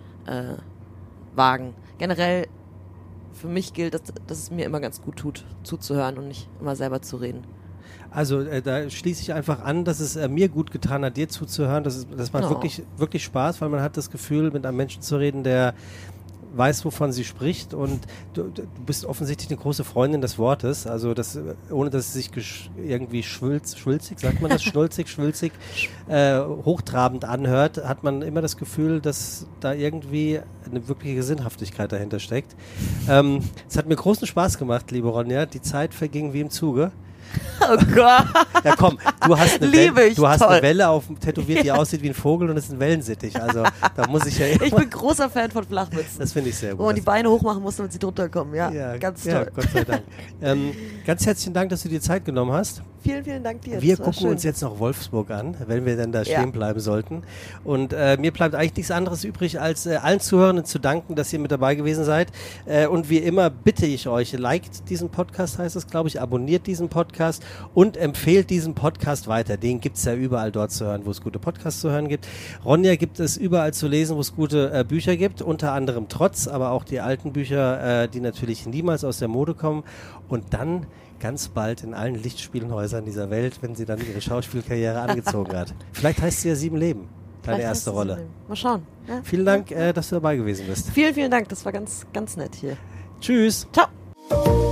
wagen. Generell für mich gilt, dass es mir immer ganz gut tut, zuzuhören und nicht immer selber zu reden. Also da schließe ich einfach an, dass es mir gut getan hat, dir zuzuhören. Das macht Oh. wirklich, wirklich Spaß, weil man hat das Gefühl, mit einem Menschen zu reden, der weiß, wovon sie spricht, und du bist offensichtlich eine große Freundin des Wortes, also das, ohne dass es sich irgendwie schwülzig, sagt man das, schnulzig, schwülzig, hochtrabend anhört, hat man immer das Gefühl, dass da irgendwie eine wirkliche Sinnhaftigkeit dahinter steckt. Es hat mir großen Spaß gemacht, liebe Ronja, die Zeit verging wie im Zuge. Oh Gott. Ja komm, du hast eine Liebe ich, eine toll. Welle tätowiert, die aussieht wie ein Vogel und ist ein Wellensittich. Also da muss ich ja Ich bin großer Fan von Flachwitzen. das finde ich sehr gut. Wo man die Beine hochmachen muss, damit sie drunter kommen. Ja, ganz toll. Ja, Gott sei Dank. Ganz herzlichen Dank, dass du dir Zeit genommen hast. Vielen, vielen Dank dir. Wir Das war gucken schön. uns jetzt noch Wolfsburg an, wenn wir denn da Ja. stehen bleiben sollten. Und mir bleibt eigentlich nichts anderes übrig, als allen Zuhörenden zu danken, dass ihr mit dabei gewesen seid. Und wie immer bitte ich euch, liked diesen Podcast, heißt es, glaube ich, abonniert diesen Podcast und empfehlt diesen Podcast weiter. Den gibt es ja überall dort zu hören, wo es gute Podcasts zu hören gibt. Ronja gibt es überall zu lesen, wo es gute Bücher gibt, unter anderem Trotz, aber auch die alten Bücher, die natürlich niemals aus der Mode kommen. Und dann ganz bald in allen Lichtspielhäusern dieser Welt, wenn sie dann ihre Schauspielkarriere angezogen hat. Vielleicht heißt sie ja 7 Leben, deine Vielleicht erste hast du Rolle. sie. Mal schauen. Ja? Vielen Dank, dass du dabei gewesen bist. Vielen, vielen Dank. Das war ganz, ganz nett hier. Tschüss. Ciao.